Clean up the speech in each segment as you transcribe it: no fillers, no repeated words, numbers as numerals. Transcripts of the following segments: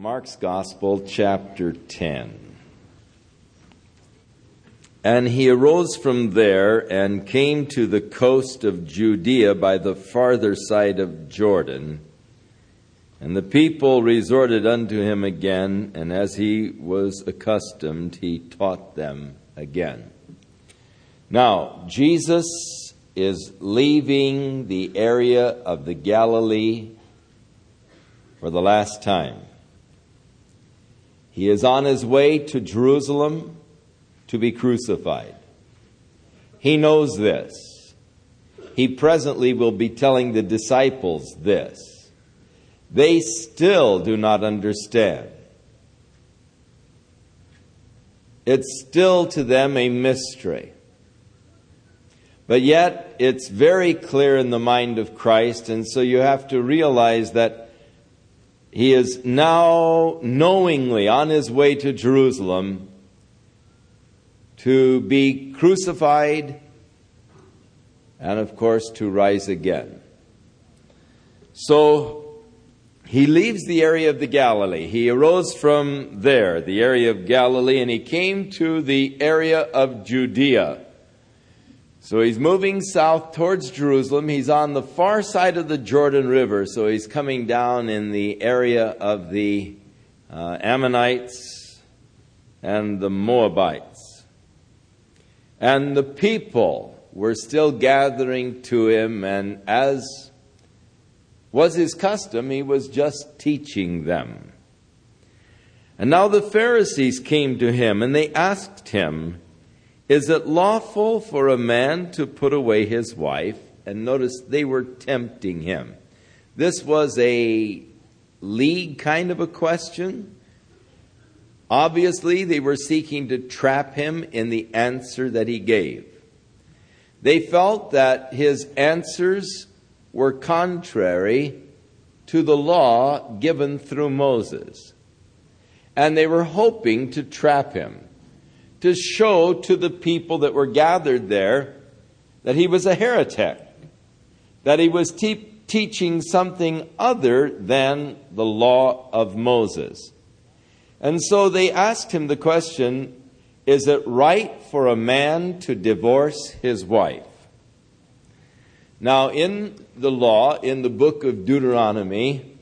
Mark's Gospel, chapter 10. And he arose from there and came to the coast of Judea by the farther side of Jordan. And the people resorted unto him again, and as he was accustomed, he taught them again. Now, Jesus is leaving the area of the Galilee for the last time. He is on his way to Jerusalem to be crucified. He knows this. He presently will be telling the disciples this. They still do not understand. It's still to them a mystery. But yet, it's very clear in the mind of Christ, and so you have to realize that he is now knowingly on his way to Jerusalem to be crucified and, of course, to rise again. So he leaves the area of the Galilee. He arose from there, the area of Galilee, and he came to the area of Judea. So he's moving south towards Jerusalem. He's on the far side of the Jordan River, so he's coming down in the area of the Ammonites and the Moabites. And the people were still gathering to him, and as was his custom, he was just teaching them. And now the Pharisees came to him, and they asked him, "Is it lawful for a man to put away his wife?" And notice they were tempting him. This was a league kind of a question. Obviously, they were seeking to trap him in the answer that he gave. They felt that his answers were contrary to the law given through Moses. And they were hoping to trap him, to show to the people that were gathered there that he was a heretic, that he was teaching something other than the law of Moses. And so they asked him the question, is it right for a man to divorce his wife? Now, in the law, in the book of Deuteronomy,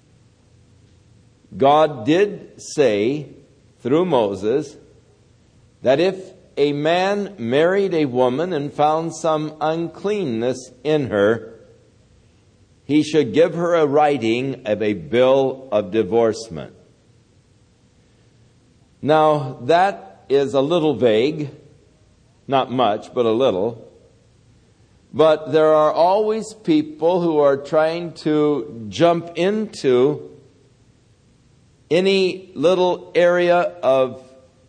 God did say through Moses that if a man married a woman and found some uncleanness in her, he should give her a writing of a bill of divorcement. Now, that is a little vague, not much, but a little. But there are always people who are trying to jump into any little area of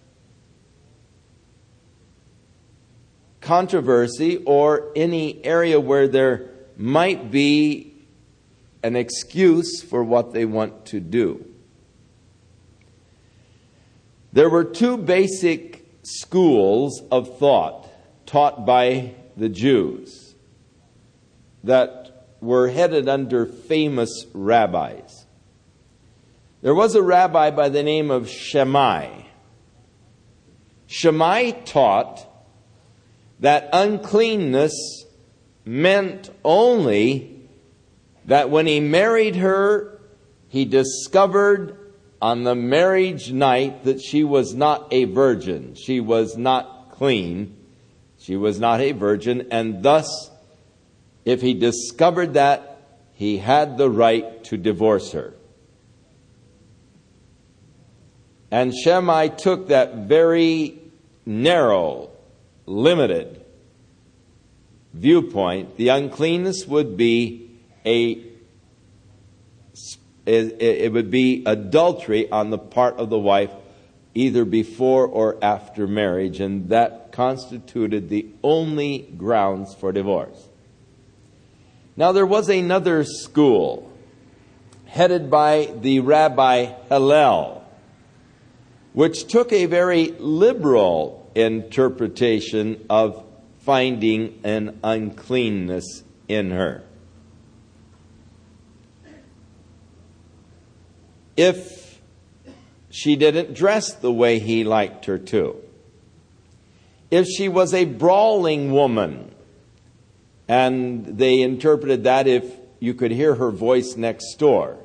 controversy or any area where there might be an excuse for what they want to do. There were two basic schools of thought taught by the Jews that were headed under famous rabbis. There was a rabbi by the name of Shammai. Shammai taught that uncleanness meant only that when he married her, he discovered on the marriage night that she was not a virgin. She was not clean. She was not a virgin. And thus, if he discovered that, he had the right to divorce her. And Shammai took that very narrow, limited viewpoint. The uncleanness would be it would be adultery on the part of the wife, either before or after marriage, and that constituted the only grounds for divorce. Now, there was another school headed by the Rabbi Hillel, which took a very liberal interpretation of finding an uncleanness in her. If she didn't dress the way he liked her to. If she was a brawling woman, and they interpreted that if you could hear her voice next door,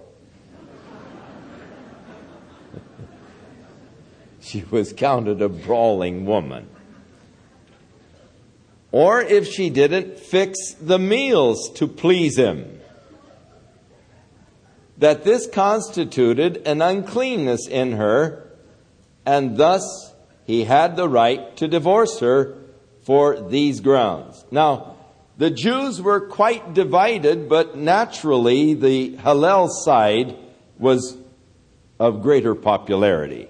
she was counted a brawling woman. Or if she didn't fix the meals to please him, that this constituted an uncleanness in her, and thus he had the right to divorce her for these grounds. Now, the Jews were quite divided, but naturally the Hillel side was of greater popularity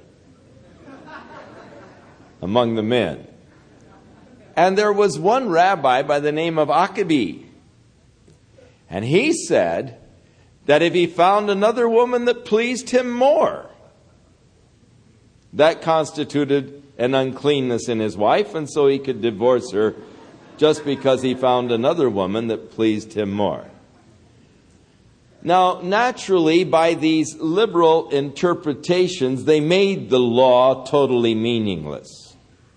among the men. And there was one rabbi by the name of Akibi, and he said that if he found another woman that pleased him more, that constituted an uncleanness in his wife, and so he could divorce her just because he found another woman that pleased him more. Now, naturally, by these liberal interpretations, they made the law totally meaningless.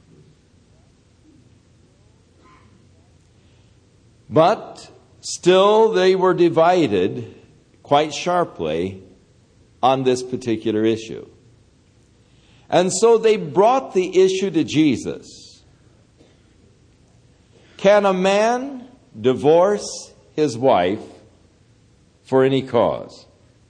But still, they were divided quite sharply on this particular issue. And so they brought the issue to Jesus. Can a man divorce his wife for any cause?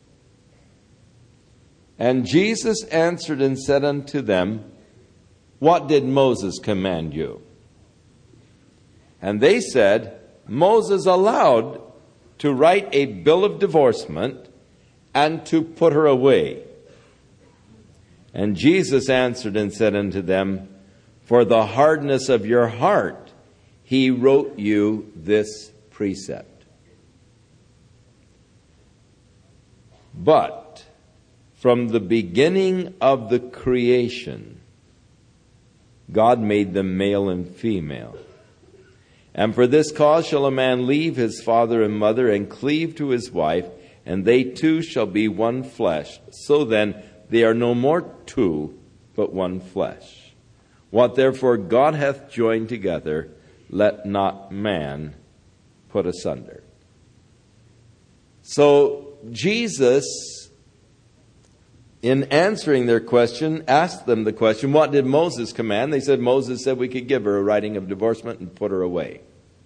And Jesus answered and said unto them, What did Moses command you? And they said, Moses allowed to write a bill of divorcement and to put her away. And Jesus answered and said unto them, For the hardness of your heart he wrote you this precept. But from the beginning of the creation, God made them male and female. And for this cause shall a man leave his father and mother and cleave to his wife, and they two shall be one flesh. So then they are no more two, but one flesh. What therefore God hath joined together, let not man put asunder. So Jesus, in answering their question, asked them the question, what did Moses command? They said, Moses said we could give her a writing of divorcement and put her away.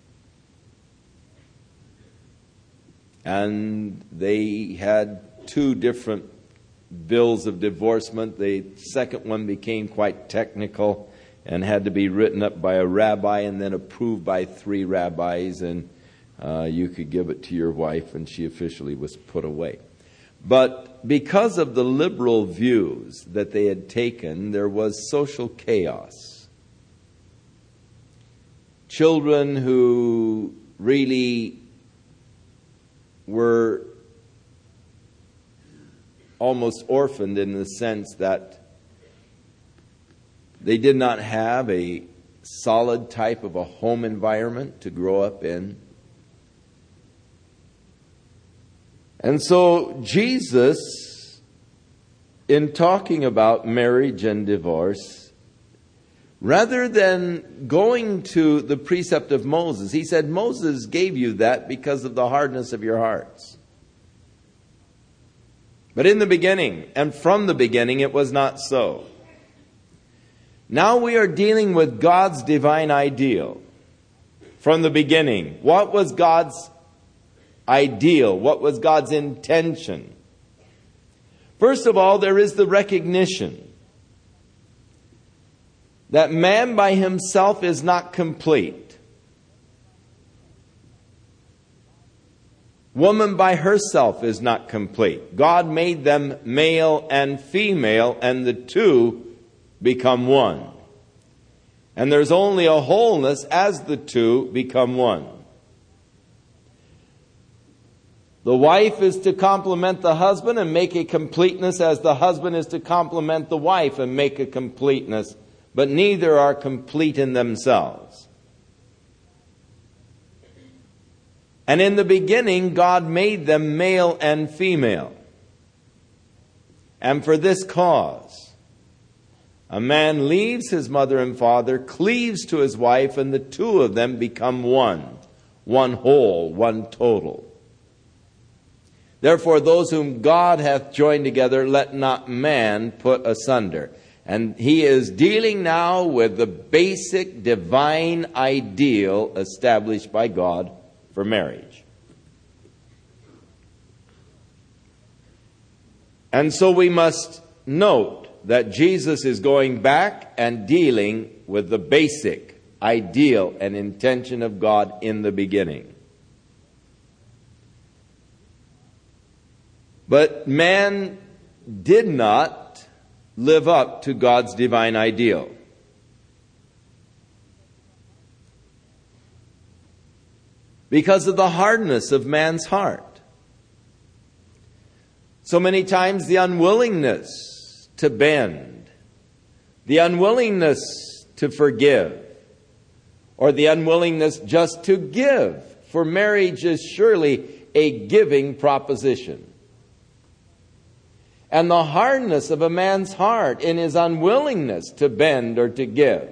And they had two different bills of divorcement. The second one became quite technical and had to be written up by a rabbi and then approved by 3 rabbis, and you could give it to your wife, and she officially was put away. But because of the liberal views that they had taken, there was social chaos. Children who really were almost orphaned in the sense that they did not have a solid type of a home environment to grow up in. And so Jesus, in talking about marriage and divorce, rather than going to the precept of Moses, he said, Moses gave you that because of the hardness of your hearts. But in the beginning, and from the beginning, it was not so. Now we are dealing with God's divine ideal. From the beginning, what was God's ideal? What was God's intention? First of all, there is the recognition that man by himself is not complete. Woman by herself is not complete. God made them male and female, and the two become one. And there's only a wholeness as the two become one. The wife is to complement the husband and make a completeness, as the husband is to complement the wife and make a completeness. But neither are complete in themselves. And in the beginning, God made them male and female. And for this cause, a man leaves his mother and father, cleaves to his wife, and the two of them become one whole, one total. Therefore, those whom God hath joined together, let not man put asunder. And he is dealing now with the basic divine ideal established by God for marriage. And so we must note that Jesus is going back and dealing with the basic ideal and intention of God in the beginning. But man did not live up to God's divine ideal. Because of the hardness of man's heart. So many times the unwillingness to bend, the unwillingness to forgive, or the unwillingness just to give, for marriage is surely a giving proposition. And the hardness of a man's heart in his unwillingness to bend or to give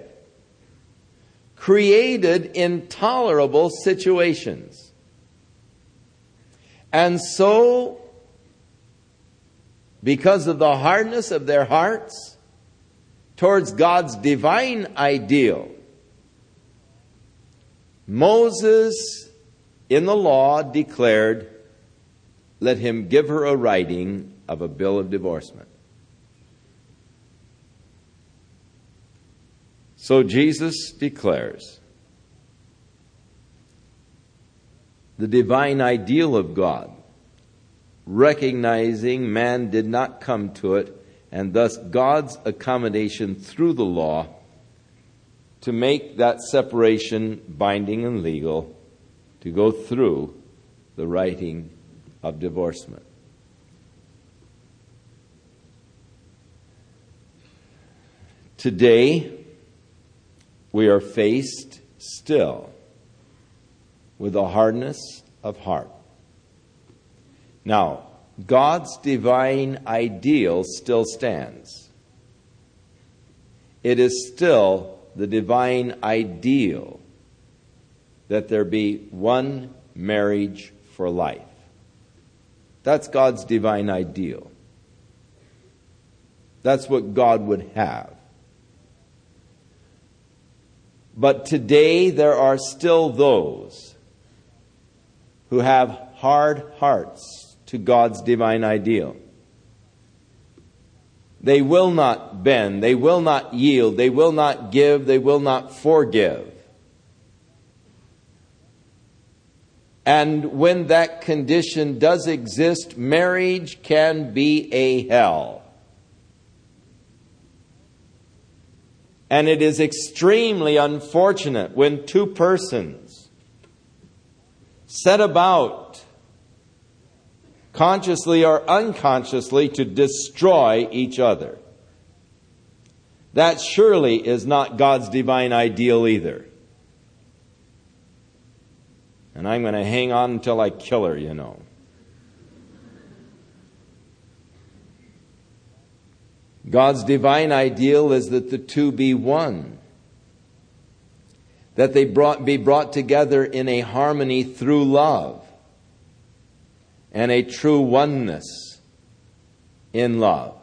created intolerable situations. And so, because of the hardness of their hearts towards God's divine ideal, Moses in the law declared, let him give her a writing of a bill of divorcement. So Jesus declares the divine ideal of God, recognizing man did not come to it, and thus God's accommodation through the law to make that separation binding and legal, to go through the writing of divorcement. Today, we are faced still with a hardness of heart. Now, God's divine ideal still stands. It is still the divine ideal that there be one marriage for life. That's God's divine ideal. That's what God would have. But today there are still those who have hard hearts to God's divine ideal. They will not bend, they will not yield, they will not give, they will not forgive. And when that condition does exist, marriage can be a hell. And it is extremely unfortunate when two persons set about, consciously or unconsciously, to destroy each other. That surely is not God's divine ideal either. And I'm going to hang on until I kill her, you know. God's divine ideal is that the two be one. That they be brought together in a harmony through love. And a true oneness in love.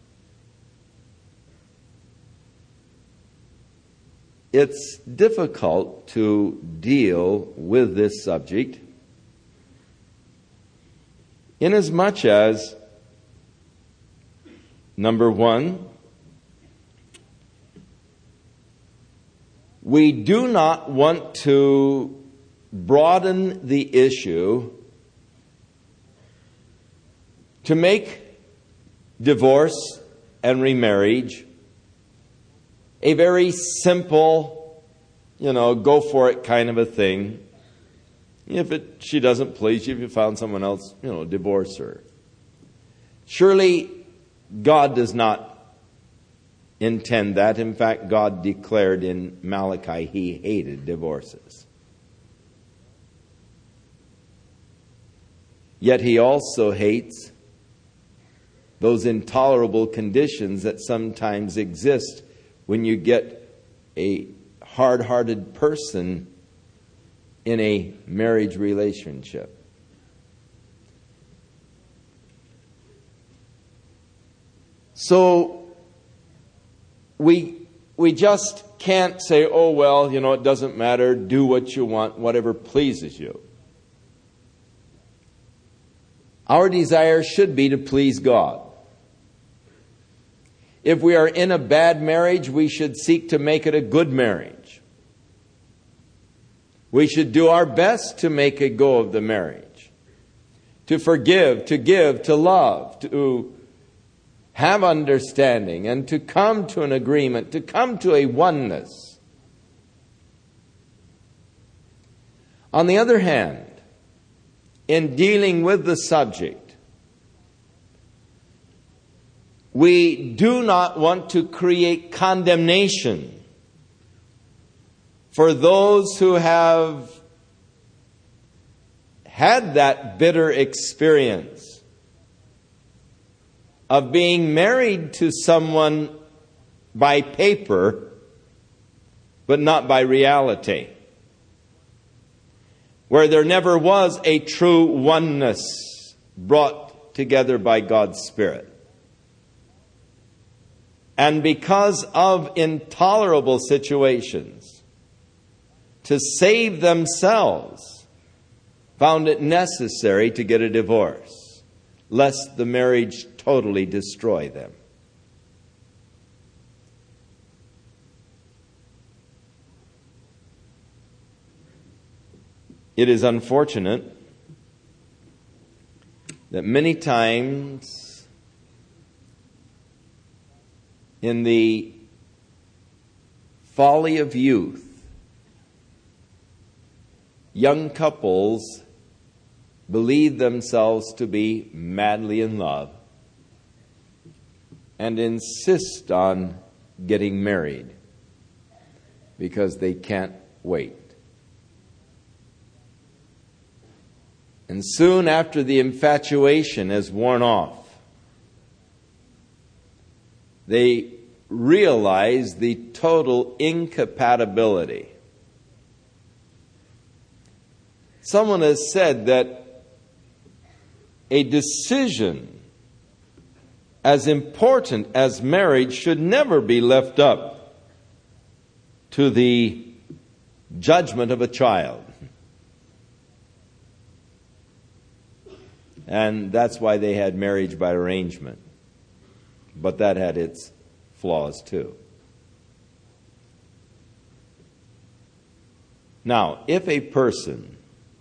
It's difficult to deal with this subject inasmuch as, number one, we do not want to broaden the issue to make divorce and remarriage a very simple, go for it kind of a thing. If she doesn't please you, if you found someone else, divorce her. Surely God does not intend that. In fact, God declared in Malachi He hated divorces. Yet He also hates those intolerable conditions that sometimes exist when you get a hard-hearted person in a marriage relationship. So we just can't say, oh, well, it doesn't matter, do what you want, whatever pleases you. Our desire should be to please God. If we are in a bad marriage, we should seek to make it a good marriage. We should do our best to make a go of the marriage, to forgive, to give, to love, to have understanding, and to come to an agreement, to come to a oneness. On the other hand, in dealing with the subject, we do not want to create condemnation for those who have had that bitter experience of being married to someone by paper, but not by reality, where there never was a true oneness brought together by God's Spirit. And because of intolerable situations, to save themselves, found it necessary to get a divorce, lest the marriage totally destroy them. It is unfortunate that many times in the folly of youth, young couples believe themselves to be madly in love and insist on getting married because they can't wait. And soon after the infatuation has worn off, they realize the total incompatibility. Someone has said that a decision as important as marriage should never be left up to the judgment of a child. And that's why they had marriage by arrangement. But that had its flaws too. Now, if a person,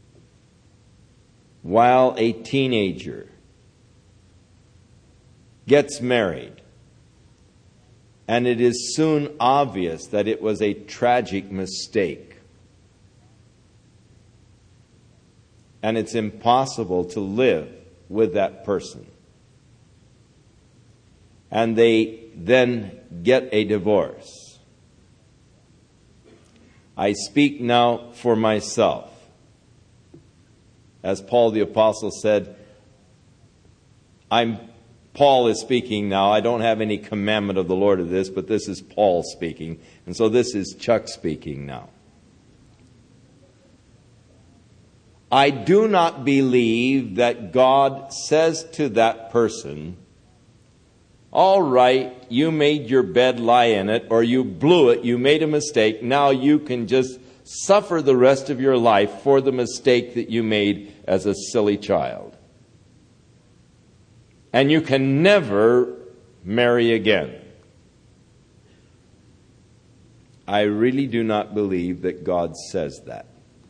while a teenager, gets married, and it is soon obvious that it was a tragic mistake, and it's impossible to live with that person, and they then get a divorce, I speak now for myself. As Paul the Apostle said, Paul is speaking now. I don't have any commandment of the Lord of this, but this is Paul speaking. And so this is Chuck speaking now. I do not believe that God says to that person, all right, you made your bed, lie in it, or you blew it, you made a mistake, now you can just suffer the rest of your life for the mistake that you made as a silly child. And you can never marry again. I really do not believe that God says that.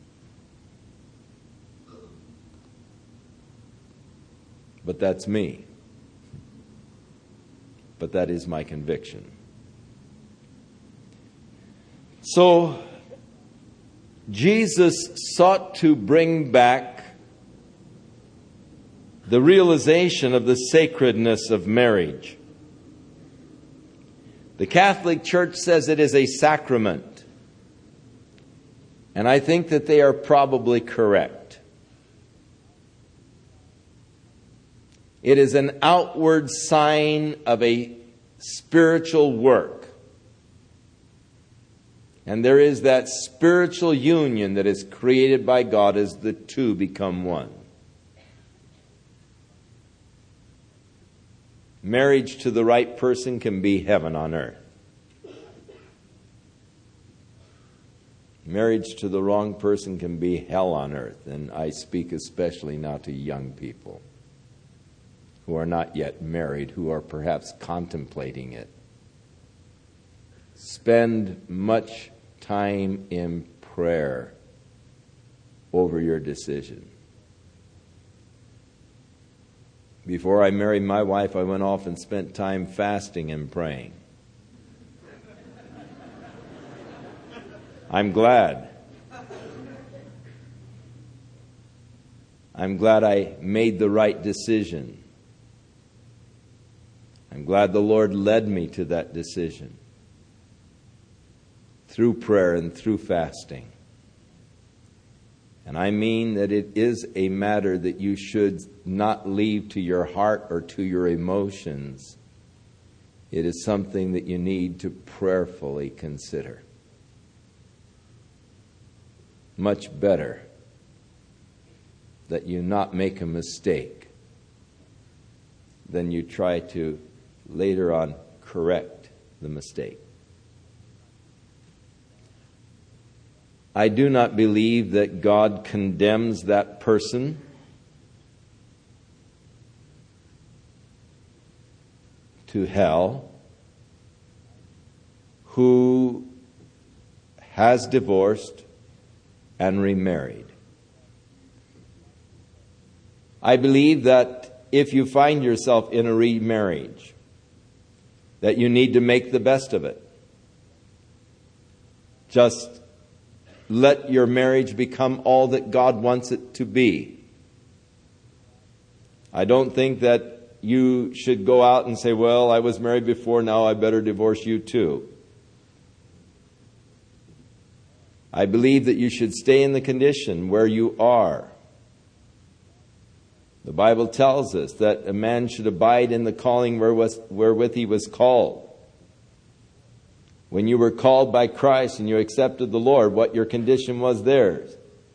But that's me. But that is my conviction. So, Jesus sought to bring back the realization of the sacredness of marriage. The Catholic Church says it is a sacrament. And I think that they are probably correct. It is an outward sign of a spiritual work. And there is that spiritual union that is created by God as the two become one. Marriage to the right person can be heaven on earth. Marriage to the wrong person can be hell on earth. And I speak especially now to young people who are not yet married, who are perhaps contemplating it. Spend much time in prayer over your decision. Before I married my wife, I went off and spent time fasting and praying. I'm glad. I'm glad I made the right decision. I'm glad the Lord led me to that decision through prayer and through fasting. And I mean that it is a matter that you should not leave to your heart or to your emotions. It is something that you need to prayerfully consider. Much better that you not make a mistake than you try to later on correct the mistake. I do not believe that God condemns that person to hell who has divorced and remarried. I believe that if you find yourself in a remarriage, that you need to make the best of it. Just let your marriage become all that God wants it to be. I don't think that you should go out and say, well, I was married before, now I better divorce you too. I believe that you should stay in the condition where you are. The Bible tells us that a man should abide in the calling wherewith he was called. When you were called by Christ and you accepted the Lord, what your condition was there.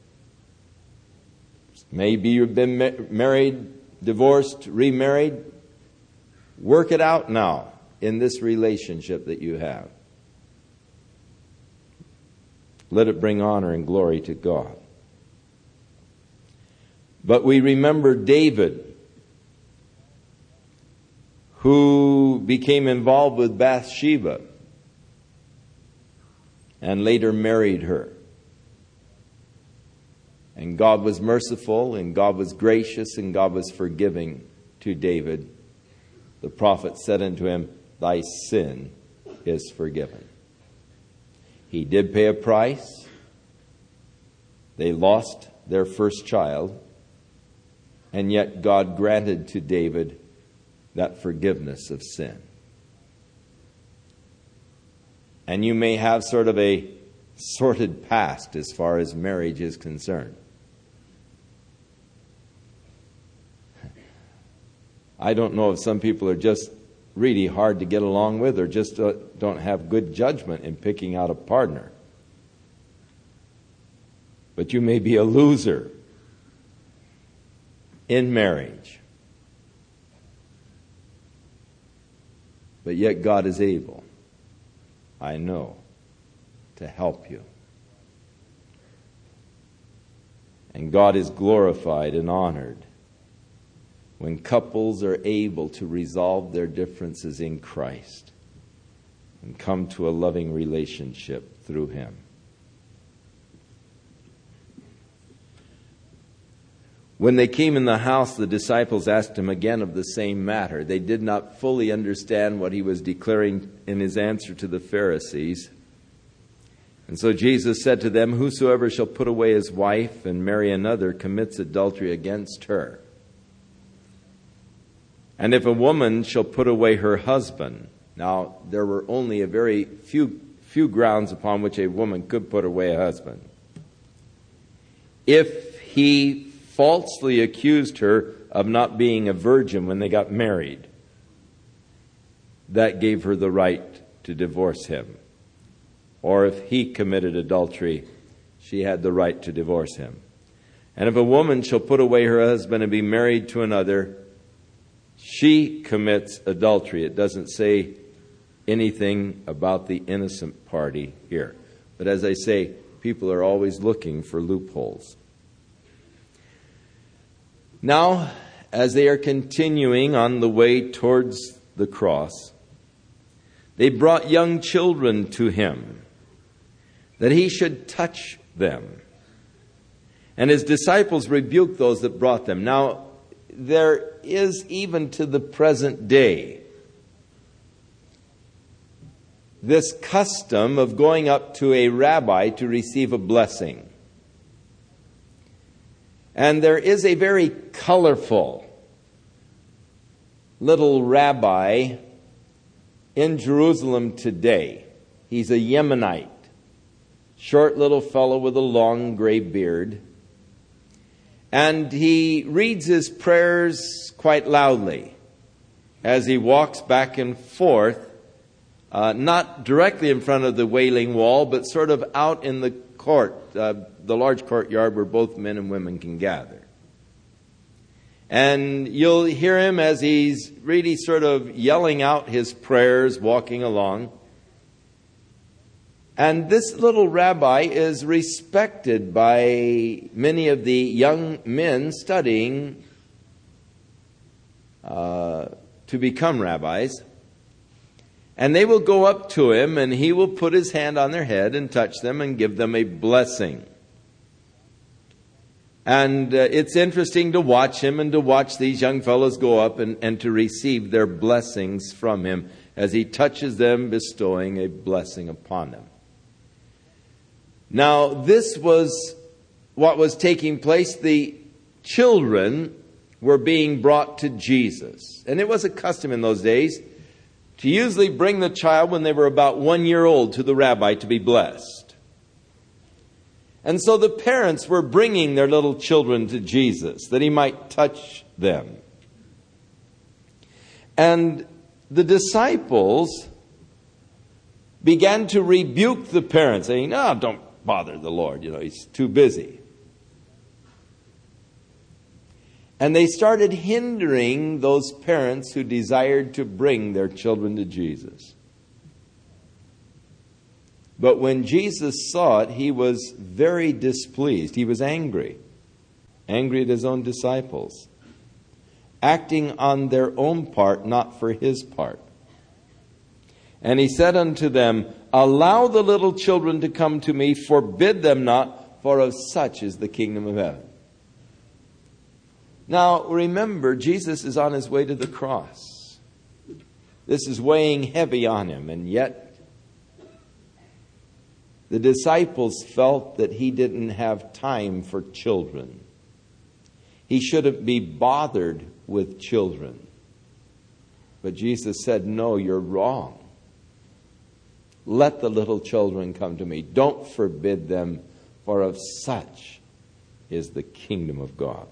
Maybe you've been married, divorced, remarried. Work it out now in this relationship that you have. Let it bring honor and glory to God. But we remember David, who became involved with Bathsheba and later married her. And God was merciful, and God was gracious, and God was forgiving to David. The prophet said unto him, thy sin is forgiven. He did pay a price. They lost their first child. And yet God granted to David that forgiveness of sin. And you may have sort of a sordid past as far as marriage is concerned. I don't know if some people are just really hard to get along with or just don't have good judgment in picking out a partner. But you may be a loser in marriage. But yet God is able, I know, to help you. And God is glorified and honored when couples are able to resolve their differences in Christ and come to a loving relationship through Him. When they came in the house, the disciples asked Him again of the same matter. They did not fully understand what He was declaring in His answer to the Pharisees. And so Jesus said to them, whosoever shall put away his wife and marry another commits adultery against her. And if a woman shall put away her husband. Now, there were only a very few grounds upon which a woman could put away a husband. If he falsely accused her of not being a virgin when they got married, that gave her the right to divorce him. Or if he committed adultery, she had the right to divorce him. And if a woman shall put away her husband and be married to another, she commits adultery. It doesn't say anything about the innocent party here. But as I say, people are always looking for loopholes. Now, as they are continuing on the way towards the cross, they brought young children to him, that he should touch them. And his disciples rebuked those that brought them. Now, there is even to the present day this custom of going up to a rabbi to receive a blessing. And there is a very colorful little rabbi in Jerusalem today. He's a Yemenite, short little fellow with a long gray beard. And he reads his prayers quite loudly as he walks back and forth, not directly in front of the Wailing Wall, but sort of out in the court, the large courtyard where both men and women can gather. And you'll hear him as he's really sort of yelling out his prayers, walking along. And this little rabbi is respected by many of the young men studying to become rabbis. And they will go up to him and he will put his hand on their head and touch them and give them a blessing. And it's interesting to watch him and to watch these young fellows go up and to receive their blessings from him as he touches them, bestowing a blessing upon them. Now, this was what was taking place. The children were being brought to Jesus. And it was a custom in those days to usually bring the child when they were about 1 year old to the rabbi to be blessed. And so the parents were bringing their little children to Jesus that he might touch them. And the disciples began to rebuke the parents, saying, "No, don't bother the Lord. He's too busy." And they started hindering those parents who desired to bring their children to Jesus. But when Jesus saw it, he was very displeased. He was angry at his own disciples, acting on their own part, not for his part. And he said unto them, "Allow the little children to come to me, forbid them not, for of such is the kingdom of heaven." Now, remember, Jesus is on his way to the cross. This is weighing heavy on him, and yet the disciples felt that he didn't have time for children. He shouldn't be bothered with children. But Jesus said, "No, you're wrong. Let the little children come to me. Don't forbid them, for of such is the kingdom of God.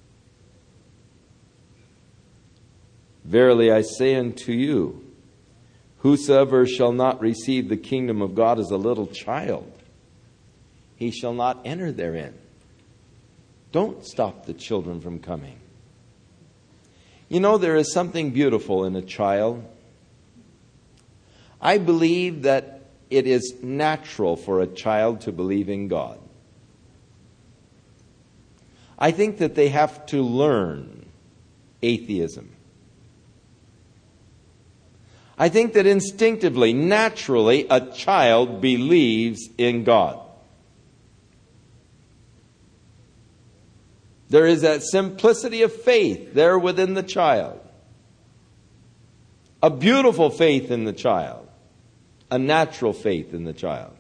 Verily I say unto you, whosoever shall not receive the kingdom of God as a little child, he shall not enter therein." Don't stop the children from coming. There is something beautiful in a child. I believe that it is natural for a child to believe in God. I think that they have to learn atheism. I think that instinctively, naturally, a child believes in God. There is that simplicity of faith there within the child. A beautiful faith in the child. A natural faith in the child.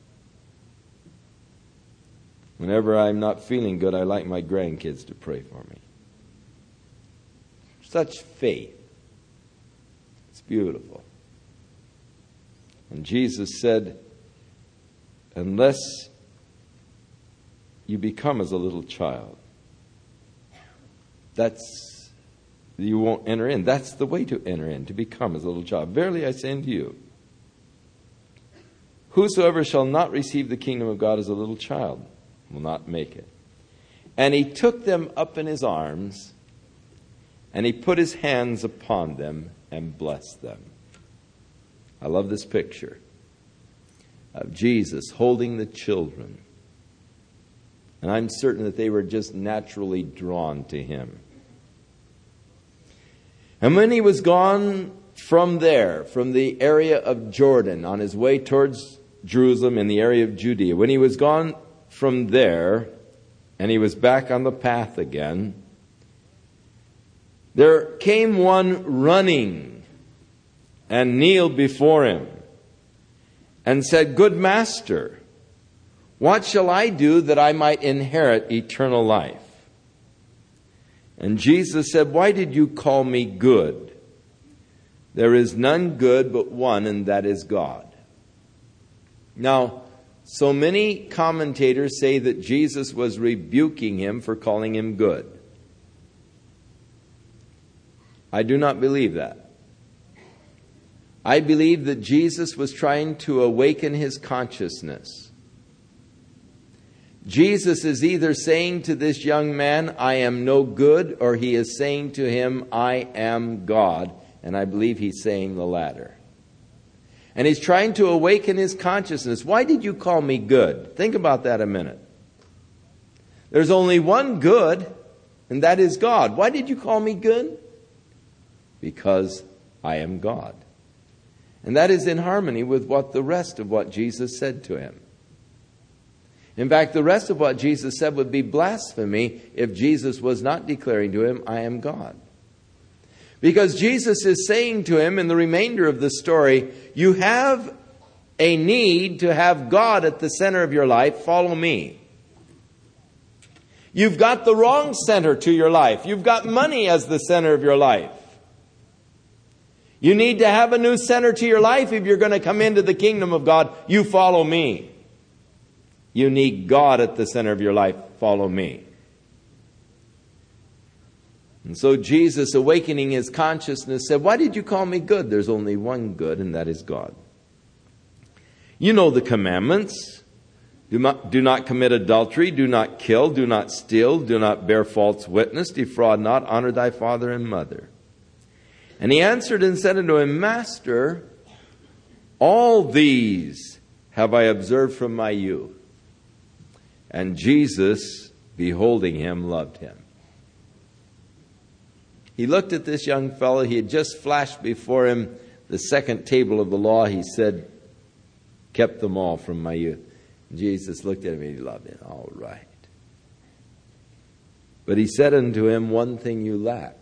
Whenever I'm not feeling good, I like my grandkids to pray for me. Such faith. It's beautiful. And Jesus said, unless you become as a little child, that's you won't enter in. That's the way to enter in, to become as a little child. Verily I say unto you, whosoever shall not receive the kingdom of God as a little child will not make it. And he took them up in his arms, and he put his hands upon them and blessed them. I love this picture of Jesus holding the children. And I'm certain that they were just naturally drawn to him. And when he was gone from there, from the area of Jordan, on his way towards Jerusalem in the area of Judea, when he was gone from there, and he was back on the path again, there came one running and kneeled before him and said, Good Master, what shall I do that I might inherit eternal life? And Jesus said, Why did you call me good? There is none good but one, and that is God. Now, so many commentators say that Jesus was rebuking him for calling him good. I do not believe that. I believe that Jesus was trying to awaken his consciousness. Jesus is either saying to this young man, I am no good, or he is saying to him, I am God. And I believe he's saying the latter. And he's trying to awaken his consciousness. Why did you call me good? Think about that a minute. There's only one good, and that is God. Why did you call me good? Because I am God. And that is in harmony with the rest of what Jesus said to him. In fact, the rest of what Jesus said would be blasphemy if Jesus was not declaring to him, I am God. Because Jesus is saying to him in the remainder of the story, you have a need to have God at the center of your life. Follow me. You've got the wrong center to your life. You've got money as the center of your life. You need to have a new center to your life if you're going to come into the kingdom of God. You follow me. You need God at the center of your life. Follow me. And so Jesus, awakening his consciousness, said, Why did you call me good? There's only one good, and that is God. You know the commandments. Do not commit adultery. Do not kill. Do not steal. Do not bear false witness. Defraud not. Honor thy father and mother. And he answered and said unto him, Master, all these have I observed from my youth. And Jesus, beholding him, loved him. He looked at this young fellow. He had just flashed before him the second table of the law. He said, kept them all from my youth. And Jesus looked at him and he loved him. All right. But he said unto him, one thing you lack.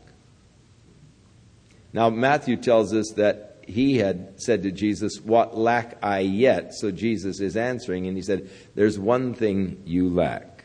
Now, Matthew tells us that he had said to Jesus, what lack I yet? So Jesus is answering, and he said, there's one thing you lack.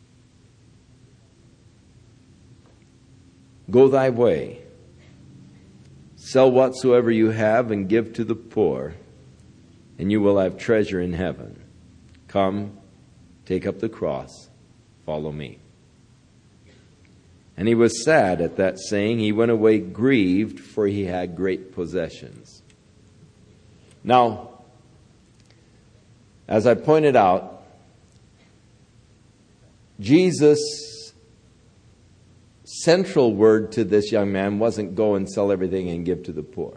Go thy way, sell whatsoever you have, and give to the poor, and you will have treasure in heaven. Come, take up the cross, follow me. And he was sad at that saying. He went away grieved, for he had great possessions. Now, as I pointed out, Jesus' central word to this young man wasn't go and sell everything and give to the poor.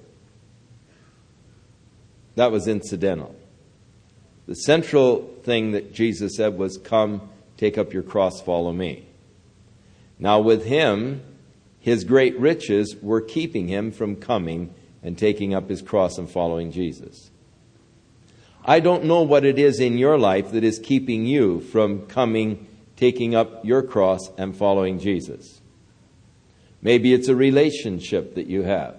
That was incidental. The central thing that Jesus said was, come, take up your cross, follow me. Now with him, his great riches were keeping him from coming and taking up his cross and following Jesus. I don't know what it is in your life that is keeping you from coming, taking up your cross and following Jesus. Maybe it's a relationship that you have.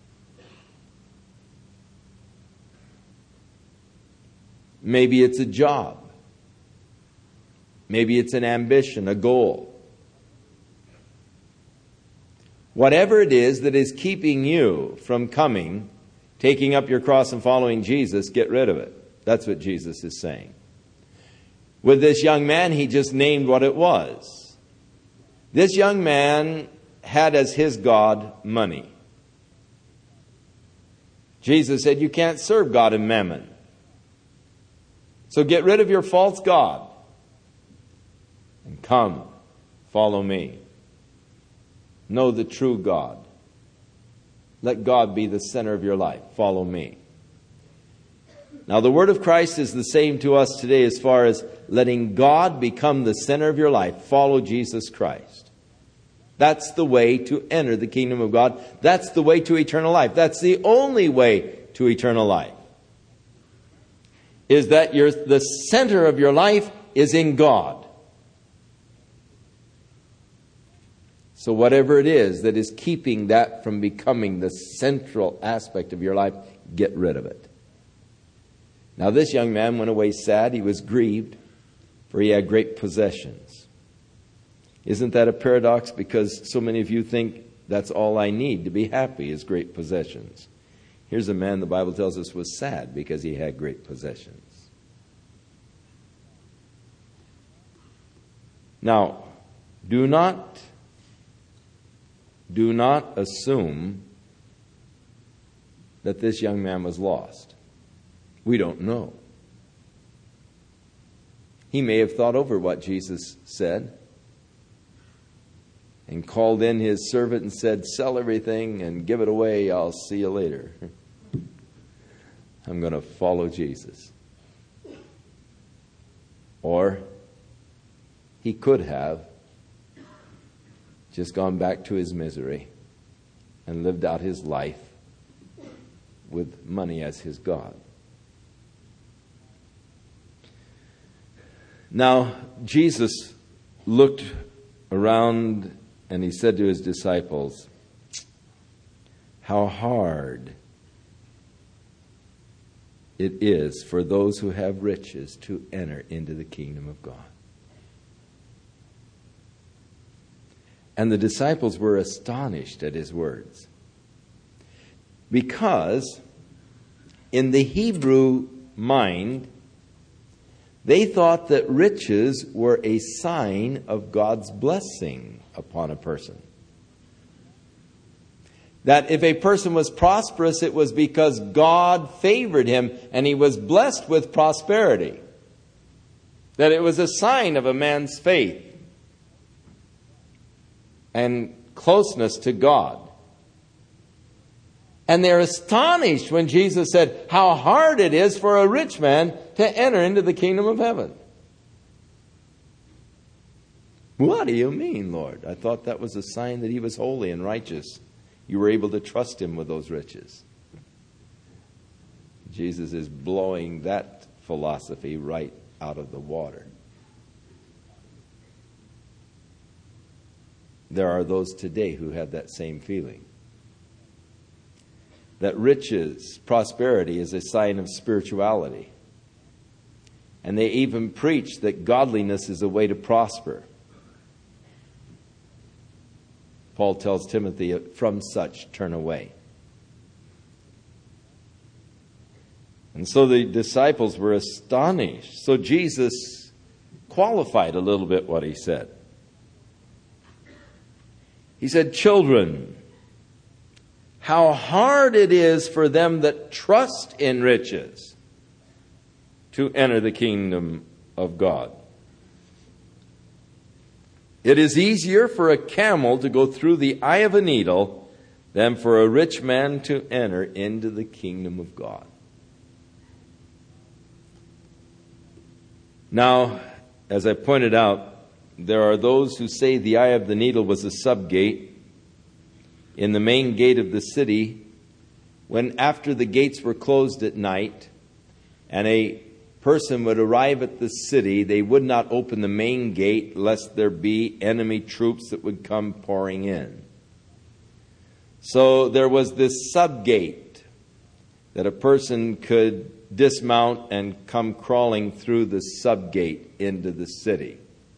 Maybe it's a job. Maybe it's an ambition, a goal. Whatever it is that is keeping you from coming, taking up your cross and following Jesus, get rid of it. That's what Jesus is saying. With this young man, he just named what it was. This young man had as his god money. Jesus said, you can't serve God and mammon. So get rid of your false god and come, follow me. Know the true God. Let God be the center of your life. Follow me. Now, the word of Christ is the same to us today as far as letting God become the center of your life. Follow Jesus Christ. That's the way to enter the kingdom of God. That's the way to eternal life. That's the only way to eternal life. Is that the center of your life is in God. So whatever it is that is keeping that from becoming the central aspect of your life, get rid of it. Now this young man went away sad. He was grieved, for he had great possessions. Isn't that a paradox? Because so many of you think that's all I need to be happy is great possessions. Here's a man the Bible tells us was sad because he had great possessions. Now, do not assume that this young man was lost. We don't know. He may have thought over what Jesus said and called in his servant and said, sell everything and give it away. I'll see you later. I'm going to follow Jesus. Or he could have just gone back to his misery and lived out his life with money as his God. Now, Jesus looked around and he said to his disciples, how hard it is for those who have riches to enter into the kingdom of God. And the disciples were astonished at his words. Because in the Hebrew mind, they thought that riches were a sign of God's blessing upon a person. That if a person was prosperous, it was because God favored him and he was blessed with prosperity. That it was a sign of a man's faith and closeness to God. And they're astonished when Jesus said how hard it is for a rich man to enter into the kingdom of heaven. What do you mean, Lord? I thought that was a sign that he was holy and righteous. You were able to trust him with those riches. Jesus is blowing that philosophy right out of the water. There are those today who have that same feeling. That riches, prosperity is a sign of spirituality. And they even preach that godliness is a way to prosper. Paul tells Timothy, from such turn away. And so the disciples were astonished. So Jesus qualified a little bit what he said. He said, children, how hard it is for them that trust in riches to enter the kingdom of God. It is easier for a camel to go through the eye of a needle than for a rich man to enter into the kingdom of God. Now, as I pointed out, there are those who say the eye of the needle was a subgate in the main gate of the city, when after the gates were closed at night and a person would arrive at the city, they would not open the main gate lest there be enemy troops that would come pouring in. So there was this subgate that a person could dismount and come crawling through the subgate into the city.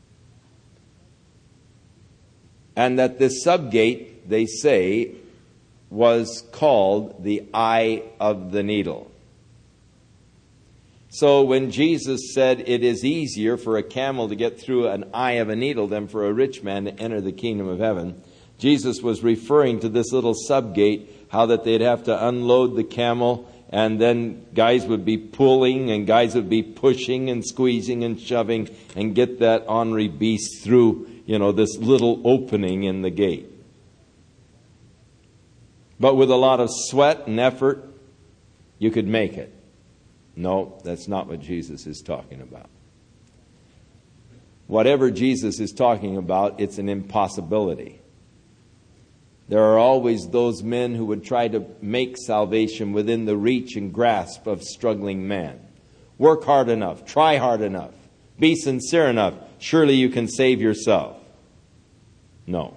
And that this subgate, they say, was called the eye of the needle. So when Jesus said it is easier for a camel to get through an eye of a needle than for a rich man to enter the kingdom of heaven, Jesus was referring to this little subgate, how that they'd have to unload the camel, and then guys would be pulling and guys would be pushing and squeezing and shoving and get that ornery beast through, this little opening in the gate. But with a lot of sweat and effort, you could make it. No, that's not what Jesus is talking about. Whatever Jesus is talking about, it's an impossibility. There are always those men who would try to make salvation within the reach and grasp of struggling man. Work hard enough, try hard enough, be sincere enough, surely you can save yourself. No.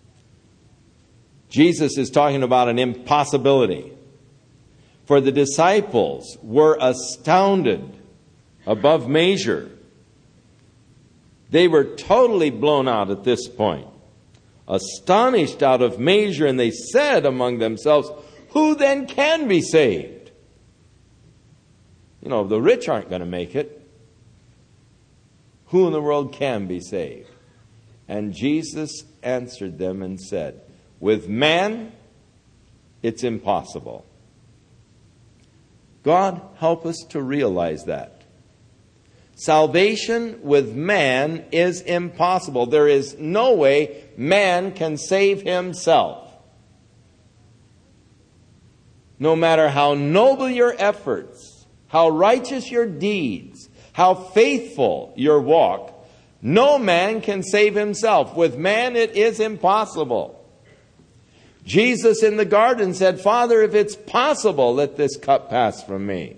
Jesus is talking about an impossibility. For the disciples were astounded above measure. They were totally blown out at this point. Astonished out of measure, and they said among themselves, who then can be saved? The rich aren't going to make it. Who in the world can be saved? And Jesus answered them and said, with man, it's impossible. God, help us to realize that. Salvation with man is impossible. There is no way man can save himself. No matter how noble your efforts, how righteous your deeds, how faithful your walk, no man can save himself. With man it is impossible. Jesus in the garden said, Father, if it's possible, let this cup pass from me.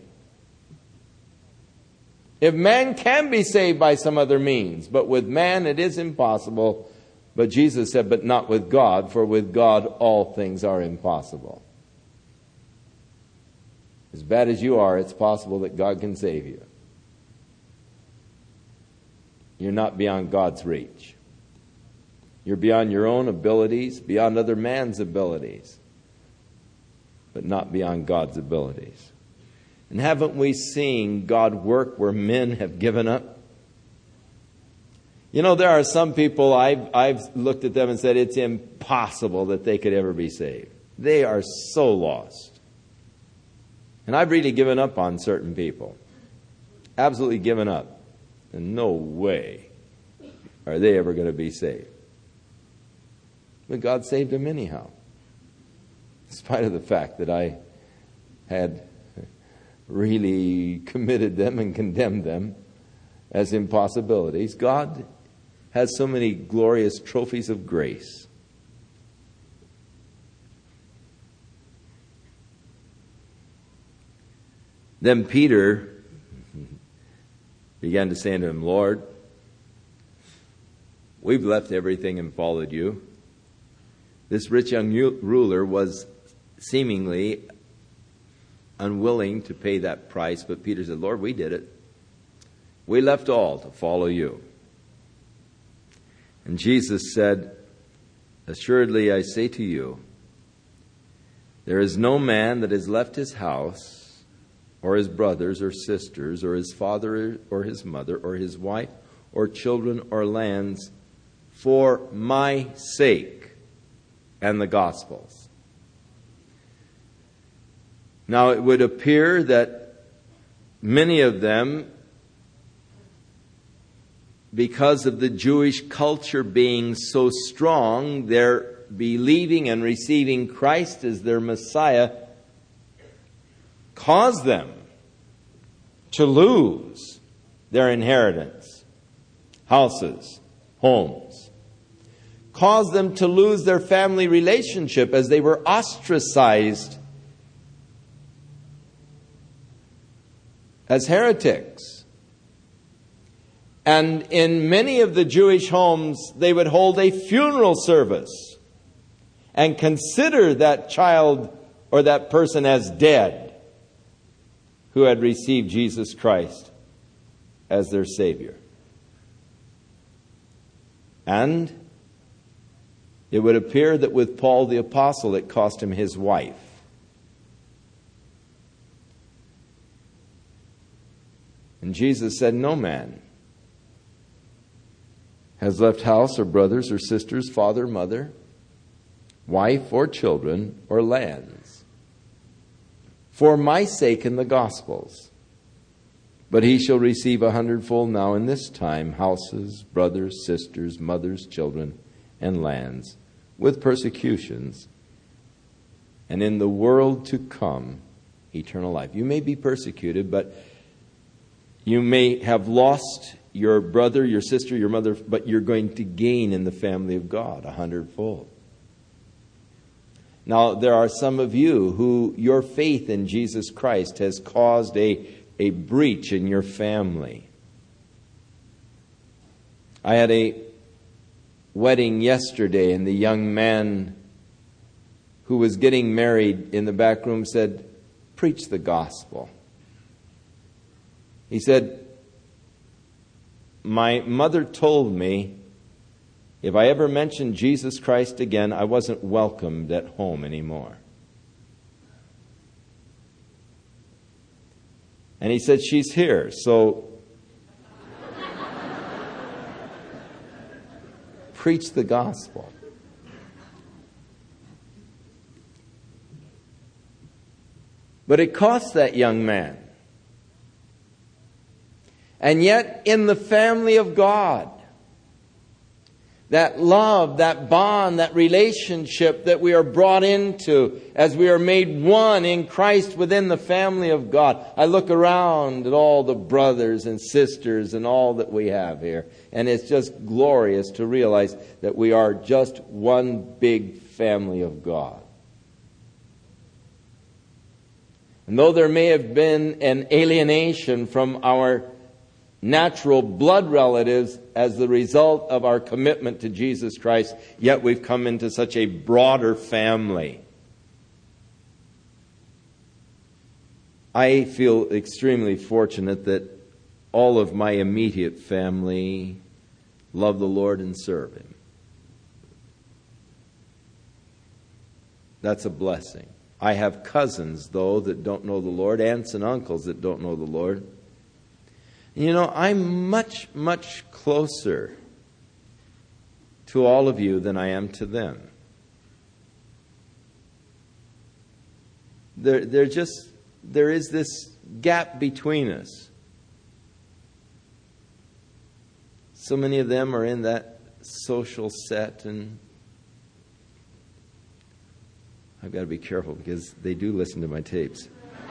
If man can be saved by some other means, but with man it is impossible. But Jesus said, but not with God, for with God all things are impossible. As bad as you are, it's possible that God can save you. You're not beyond God's reach. You're beyond your own abilities, beyond other man's abilities, but not beyond God's abilities. And haven't we seen God work where men have given up? There are some people, I've looked at them and said it's impossible that they could ever be saved. They are so lost. And I've really given up on certain people. Absolutely given up. And no way are they ever going to be saved. But God saved them anyhow. In spite of the fact that I had really committed them and condemned them as impossibilities. God has so many glorious trophies of grace. Then Peter began to say unto him, Lord, we've left everything and followed you. This rich young ruler was seemingly unwilling to pay that price, but Peter said, Lord, we did it. We left all to follow you. And Jesus said, assuredly I say to you, there is no man that has left his house, or his brothers or sisters, or his father or his mother, or his wife, or children, or lands, for my sake and the gospel's. Now, it would appear that many of them, because of the Jewish culture being so strong, their believing and receiving Christ as their Messiah caused them to lose their inheritance, houses, homes. Caused them to lose their family relationship as they were ostracized as heretics. And in many of the Jewish homes, they would hold a funeral service and consider that child or that person as dead who had received Jesus Christ as their Savior. And it would appear that with Paul the Apostle, it cost him his wife. And Jesus said, no man has left house or brothers or sisters, father, mother, wife or children or lands, for my sake in the Gospels. But he shall receive 100-fold now in this time, houses, brothers, sisters, mothers, children, and lands, with persecutions, and in the world to come, eternal life. You may be persecuted, but you may have lost your brother, your sister, your mother, but you're going to gain in the family of God 100-fold. Now, there are some of you who your faith in Jesus Christ has caused a breach in your family. I had a wedding yesterday, and the young man who was getting married in the back room said, "Preach the gospel." He said, "My mother told me if I ever mentioned Jesus Christ again, I wasn't welcomed at home anymore." And he said, "She's here, so preach the gospel." But it cost that young man. And yet, in the family of God, that love, that bond, that relationship that we are brought into as we are made one in Christ within the family of God. I look around at all the brothers and sisters and all that we have here, and it's just glorious to realize that we are just one big family of God. And though there may have been an alienation from our natural blood relatives as the result of our commitment to Jesus Christ, yet we've come into such a broader family. I feel extremely fortunate that all of my immediate family love the Lord and serve Him. That's a blessing. I have cousins, though, that don't know the Lord, aunts and uncles that don't know the Lord. You know, I'm much, much closer to all of you than I am to them. There is this gap between us. So many of them are in that social set, and I've got to be careful because they do listen to my tapes.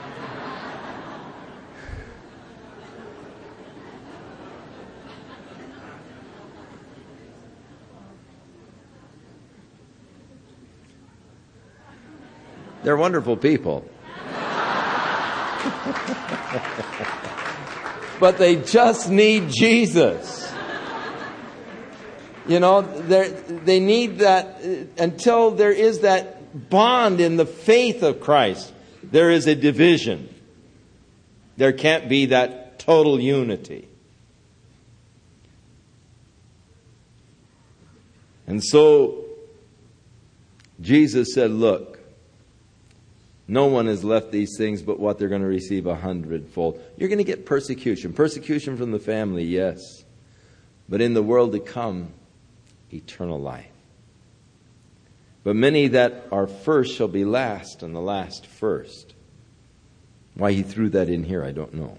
They're wonderful people. But they just need Jesus. You know, they need that until there is that bond in the faith of Christ. There is a division. There can't be that total unity. And so Jesus said, look, no one has left these things but what they're going to receive 100-fold. You're going to get persecution. Persecution from the family, yes. But in the world to come, eternal life. But many that are first shall be last, and the last first. Why he threw that in here, I don't know.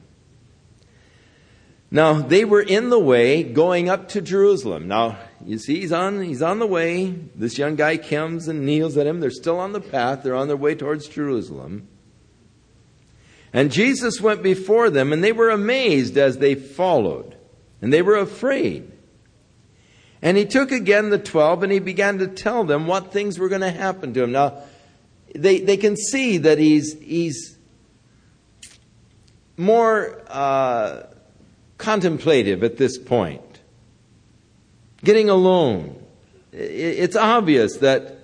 Now, they were in the way going up to Jerusalem. Now, you see, he's on the way. This young guy comes and kneels at him. They're still on the path. They're on their way towards Jerusalem. And Jesus went before them, and they were amazed as they followed. And they were afraid. And he took again the 12, and he began to tell them what things were going to happen to him. Now, they can see that he's more contemplative at this point. Getting alone. It's obvious that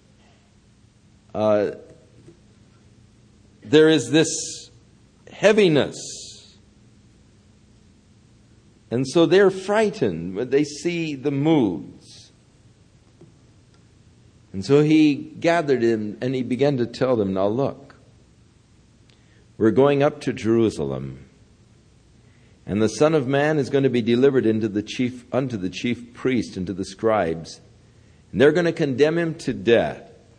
there is this heaviness. And so they're frightened when they see the moods. And so he gathered them and he began to tell them, now look, we're going up to Jerusalem. And the Son of Man is going to be delivered unto the chief priest and to the scribes. And they're going to condemn him to death.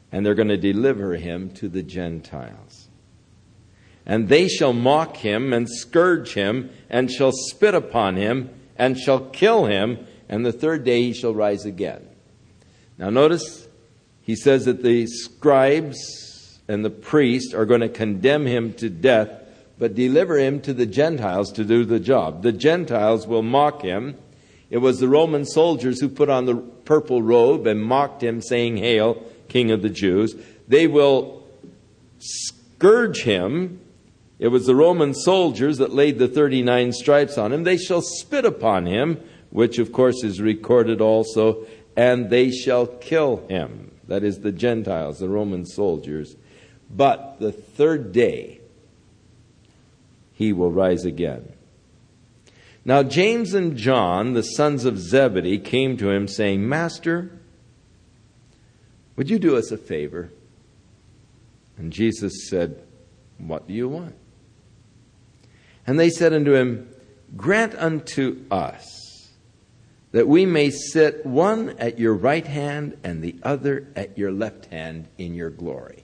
and they're going to deliver him to the Gentiles. And they shall mock him and scourge him, and shall spit upon him, and shall kill him, and the third day he shall rise again. Now notice, he says that the scribes and the priests are going to condemn him to death, but deliver him to the Gentiles to do the job. The Gentiles will mock him. It was the Roman soldiers who put on the purple robe and mocked him, saying, "Hail, King of the Jews." They will scourge him. It was the Roman soldiers that laid the 39 stripes on him. They shall spit upon him, which of course is recorded also, and they shall kill him. That is the Gentiles, the Roman soldiers. But the third day, he will rise again. Now James and John, the sons of Zebedee, came to him saying, "Master, would you do us a favor?" And Jesus said, "What do you want?" And they said unto him, "Grant unto us that we may sit one at your right hand and the other at your left hand in your glory."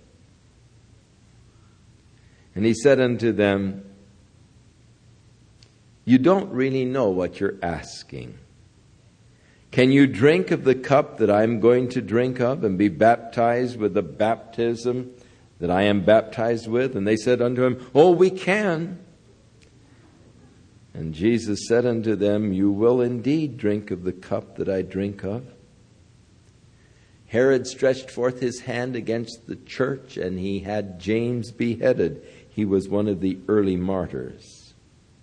And he said unto them, "You don't really know what you're asking. Can you drink of the cup that I'm going to drink of, and be baptized with the baptism that I am baptized with?" And they said unto him, "Oh, we can." And Jesus said unto them, "You will indeed drink of the cup that I drink of." Herod stretched forth his hand against the church, and he had James beheaded. He was one of the early martyrs.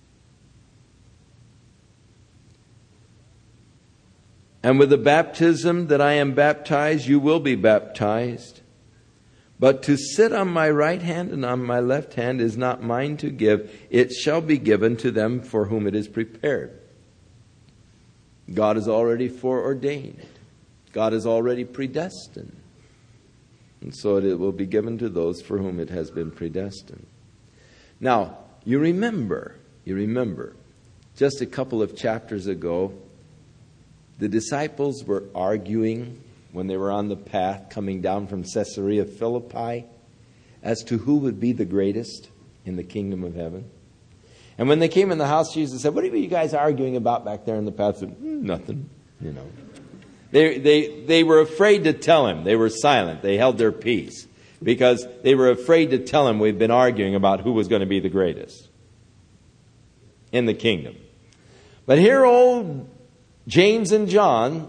"And with the baptism that I am baptized, you will be baptized. But to sit on my right hand and on my left hand is not mine to give. It shall be given to them for whom it is prepared." God has already foreordained. God has already predestined. And so it will be given to those for whom it has been predestined. Now, you remember, just a couple of chapters ago, the disciples were arguing when they were on the path coming down from Caesarea Philippi as to who would be the greatest in the kingdom of heaven. And when they came in the house, Jesus said, "What are you guys arguing about back there in the path?" They said, "Nothing, you know." They were afraid to tell him. They were silent. They held their peace because they were afraid to tell him we've been arguing about who was going to be the greatest in the kingdom. But here old James and John,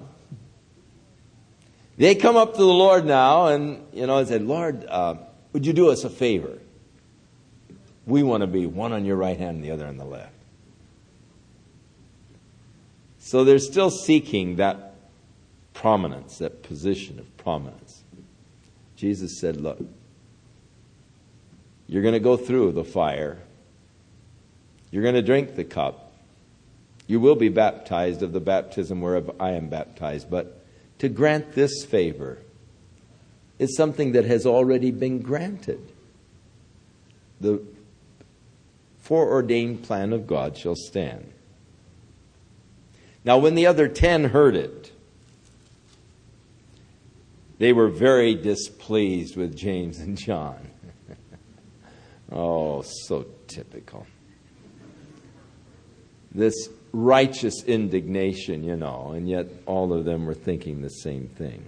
they come up to the Lord now and said, "Lord, would you do us a favor? We want to be one on your right hand and the other on the left." So they're still seeking that prominence, that position of prominence. Jesus said, "Look, you're going to go through the fire. You're going to drink the cup. You will be baptized of the baptism whereof I am baptized. But to grant this favor is something that has already been granted. The foreordained plan of God shall stand." Now, when the other 10 heard it, they were very displeased with James and John. Oh, so typical. This righteous indignation, and yet all of them were thinking the same thing.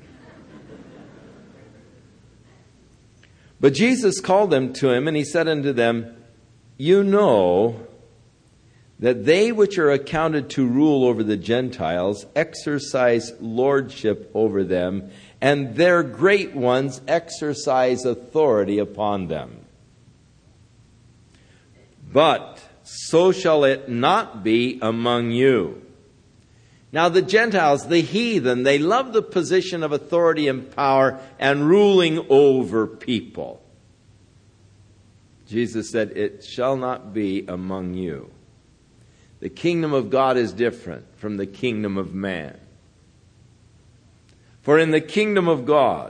But Jesus called them to him, and he said unto them, "You know that they which are accounted to rule over the Gentiles exercise lordship over them, and their great ones exercise authority upon them. But so shall it not be among you." Now the Gentiles, the heathen, they love the position of authority and power and ruling over people. Jesus said, "It shall not be among you." The kingdom of God is different from the kingdom of man. For in the kingdom of God,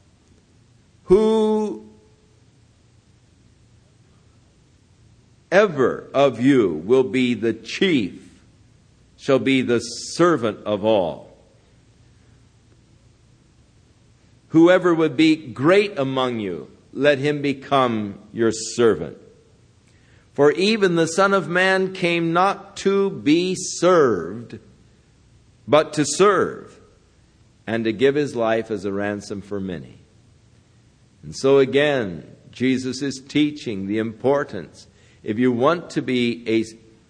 whoever of you will be the chief shall be the servant of all. Whoever would be great among you, let him become your servant. For even the Son of Man came not to be served, but to serve, and to give his life as a ransom for many. And so again, Jesus is teaching the importance. If you want to be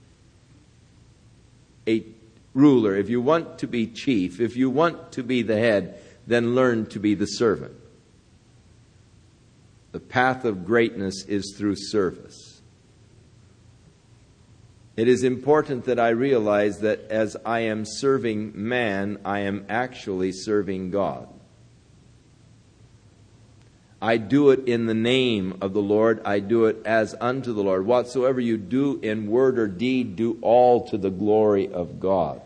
a ruler, if you want to be chief, if you want to be the head, then learn to be the servant. The path of greatness is through service. It is important that I realize that as I am serving man, I am actually serving God. I do it in the name of the Lord. I do it as unto the Lord. Whatsoever you do in word or deed, do all to the glory of God.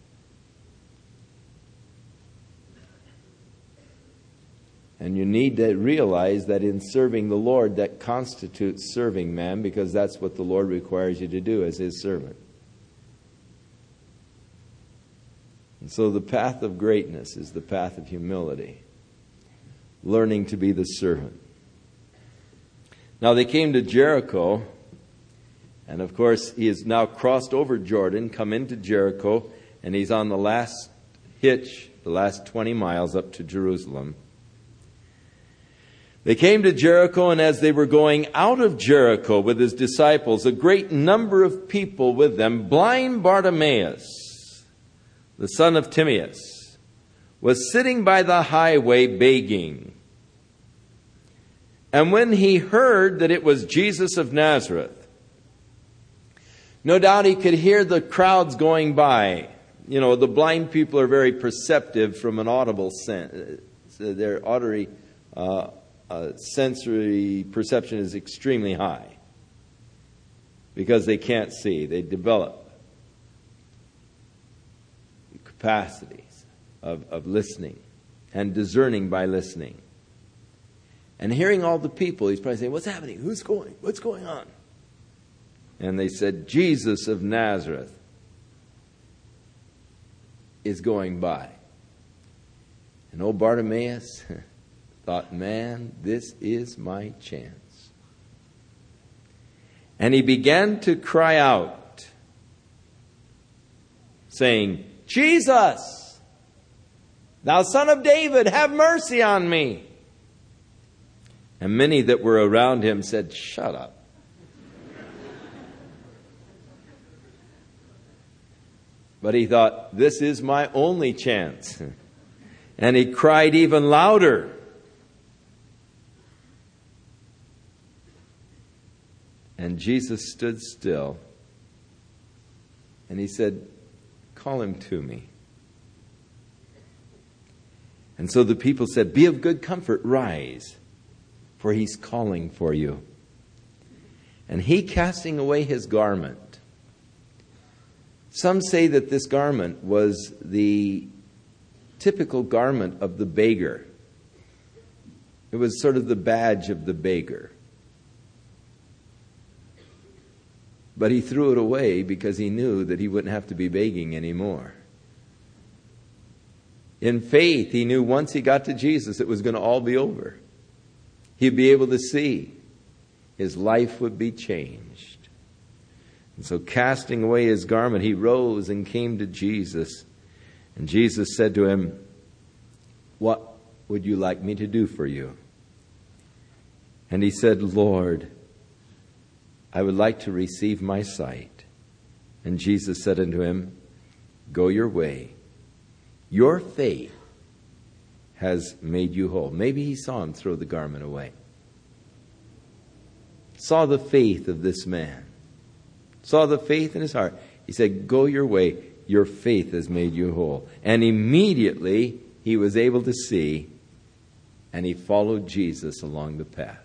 And you need to realize that in serving the Lord, that constitutes serving man, because that's what the Lord requires you to do as his servant. And so the path of greatness is the path of humility, learning to be the servant. Now they came to Jericho, and of course he has now crossed over Jordan, come into Jericho, and he's on the last hitch, the last 20 miles up to Jerusalem. They came to Jericho, and as they were going out of Jericho with his disciples, a great number of people with them, blind Bartimaeus, the son of Timaeus, was sitting by the highway begging. And when he heard that it was Jesus of Nazareth, no doubt he could hear the crowds going by. You know, the blind people are very perceptive from an audible sense. Their auditory sensory perception is extremely high because they can't see. They develop capacities of listening and discerning by listening. And hearing all the people, he's probably saying, what's happening? Who's going? What's going on? And they said, Jesus of Nazareth is going by. And old Bartimaeus thought, man, this is my chance. And he began to cry out, saying, Jesus, thou son of David, have mercy on me. And many that were around him said, shut up. But he thought, this is my only chance. And he cried even louder. And Jesus stood still, and he said, call him to me. And so the people said, be of good comfort, rise, for he's calling for you. And he, casting away his garment. Some say that this garment was the typical garment of the beggar. It was sort of the badge of the beggar. But he threw it away because he knew that he wouldn't have to be begging anymore. In faith, he knew once he got to Jesus, it was going to all be over. He'd be able to see. His life would be changed. And so casting away his garment, he rose and came to Jesus. And Jesus said to him, what would you like me to do for you? And he said, Lord, I would like to receive my sight. And Jesus said unto him, go your way. Your faith has made you whole. Maybe he saw him throw the garment away. Saw the faith of this man. Saw the faith in his heart. He said, go your way. Your faith has made you whole. And immediately he was able to see, and he followed Jesus along the path.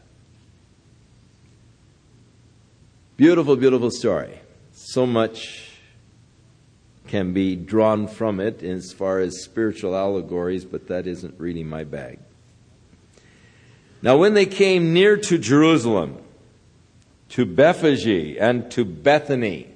Beautiful, beautiful story. So much can be drawn from it as far as spiritual allegories, but that isn't really my bag. Now when they came near to Jerusalem, to Bethphage and to Bethany,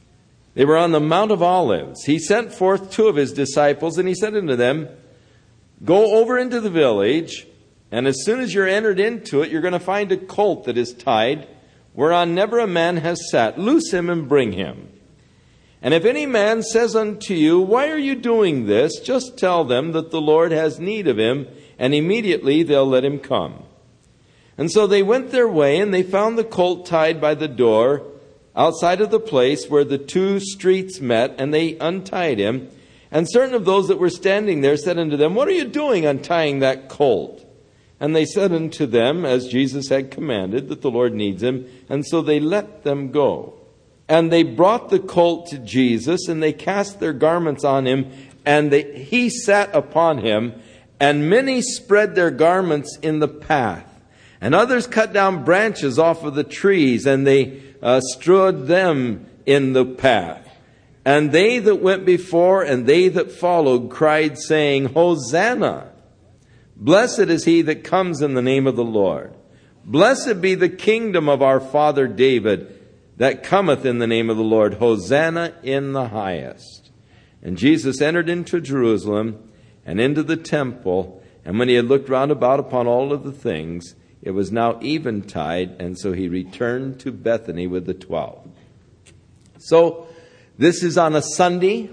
they were on the Mount of Olives. He sent forth two of his disciples, and he said unto them, Go over into the village, and as soon as you're entered into it, you're going to find a colt that is tied, whereon never a man has sat. Loose him and bring him. And if any man says unto you, why are you doing this? Just tell them that the Lord has need of him, and immediately they'll let him come. And so they went their way, and they found the colt tied by the door outside of the place where the two streets met, and they untied him. And certain of those that were standing there said unto them, what are you doing untying that colt? And they said unto them, as Jesus had commanded, that the Lord needs him. And so they let them go. And they brought the colt to Jesus, and they cast their garments on him, and he sat upon him. And many spread their garments in the path. And others cut down branches off of the trees, and they strewed them in the path. And they that went before and they that followed cried, saying, Hosanna! Blessed is he that comes in the name of the Lord. Blessed be the kingdom of our father David, that cometh in the name of the Lord. Hosanna in the highest. And Jesus entered into Jerusalem and into the temple. And when he had looked round about upon all of the things, it was now eventide, and so he returned to Bethany with the 12. So this is on a Sunday,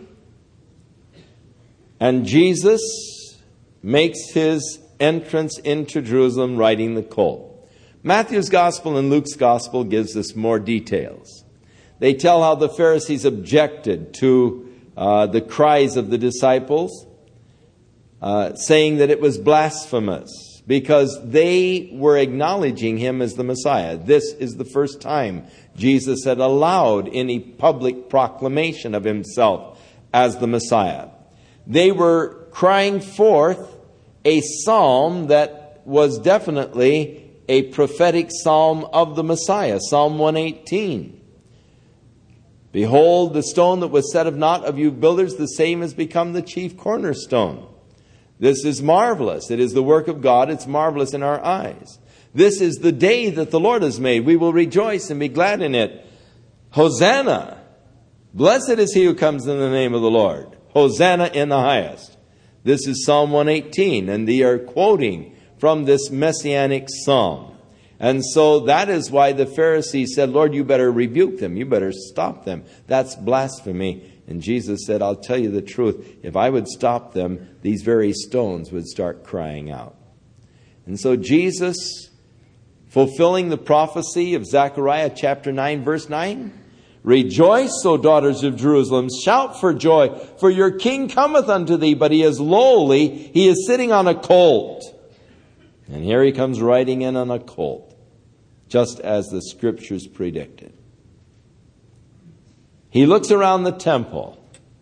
and Jesus makes his entrance into Jerusalem riding the colt. Matthew's gospel and Luke's gospel gives us more details. They tell how the Pharisees objected to the cries of the disciples, saying that it was blasphemous because they were acknowledging him as the Messiah. This is the first time Jesus had allowed any public proclamation of himself as the Messiah. They were crying forth a psalm that was definitely a prophetic psalm of the Messiah, Psalm 118. Behold, the stone that was set of naught of you builders, the same has become the chief cornerstone. This is marvelous. It is the work of God. It's marvelous in our eyes. This is the day that the Lord has made. We will rejoice and be glad in it. Hosanna! Blessed is he who comes in the name of the Lord. Hosanna in the highest. This is Psalm 118, and they are quoting from this messianic psalm. And so that is why the Pharisees said, Lord, you better rebuke them. You better stop them. That's blasphemy. And Jesus said, I'll tell you the truth. If I would stop them, these very stones would start crying out. And so Jesus, fulfilling the prophecy of Zechariah chapter 9, verse 9, rejoice, O daughters of Jerusalem, shout for joy, for your king cometh unto thee, but he is lowly, he is sitting on a colt. And here he comes riding in on a colt, just as the scriptures predicted. He looks around the temple,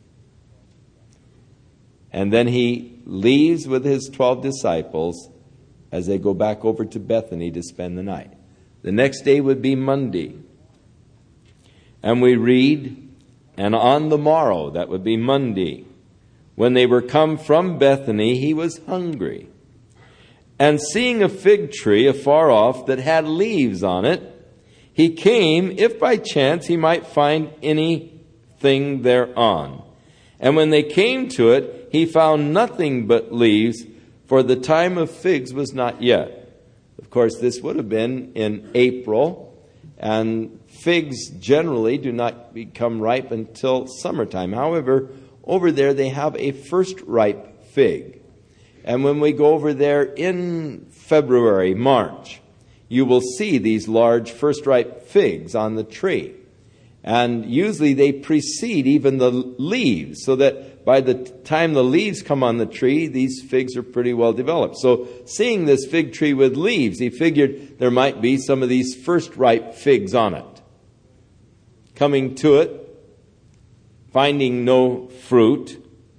and then he leaves with his 12 disciples as they go back over to Bethany to spend the night. The next day would be Monday. And we read, and on the morrow, that would be Monday, when they were come from Bethany, he was hungry. And seeing a fig tree afar off that had leaves on it, he came, if by chance he might find anything thereon. And when they came to it, he found nothing but leaves, for the time of figs was not yet. Of course, this would have been in April, and figs generally do not become ripe until summertime. However, over there they have a first ripe fig. And when we go over there in February, March, you will see these large first ripe figs on the tree. And usually they precede even the leaves, so that by the time the leaves come on the tree, these figs are pretty well developed. So seeing this fig tree with leaves, he figured there might be some of these first ripe figs on it. Coming to it, finding no fruit,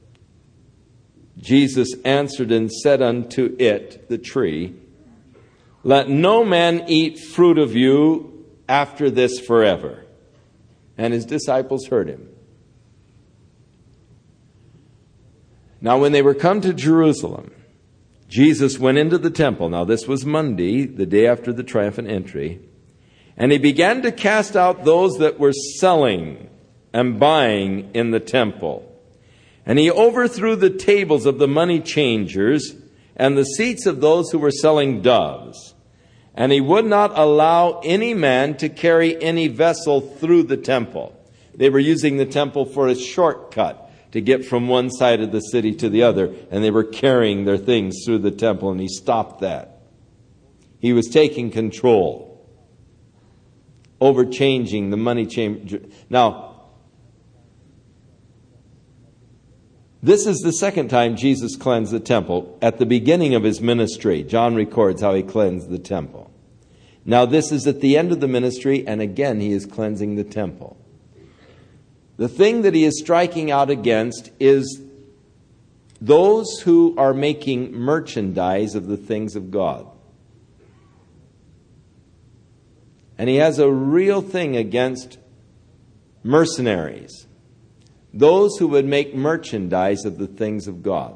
Jesus answered and said unto it, the tree, let no man eat fruit of you after this forever. And his disciples heard him. Now when they were come to Jerusalem, Jesus went into the temple. Now this was Monday, the day after the triumphant entry. And he began to cast out those that were selling and buying in the temple, And he overthrew the tables of the money changers and the seats of those who were selling doves. And he would not allow any man to carry any vessel through the temple. They were using the temple for a shortcut to get from one side of the city to the other. And they were carrying their things through the temple, and he stopped that. He was taking control, overchanging the money changer. Now, this is the second time Jesus cleansed the temple. At the beginning of his ministry, John records how he cleansed the temple. Now this is at the end of the ministry, and again he is cleansing the temple. The thing that he is striking out against is those who are making merchandise of the things of God. And he has a real thing against mercenaries. Those who would make merchandise of the things of God.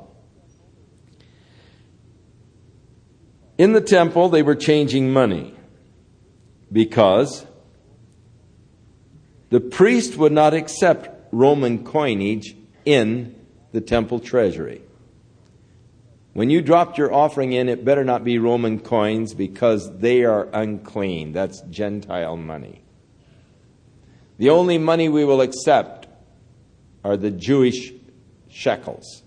In the temple, they were changing money because the priest would not accept Roman coinage in the temple treasury. When you dropped your offering in, it better not be Roman coins because they are unclean. That's Gentile money. The only money we will accept are the Jewish shekels.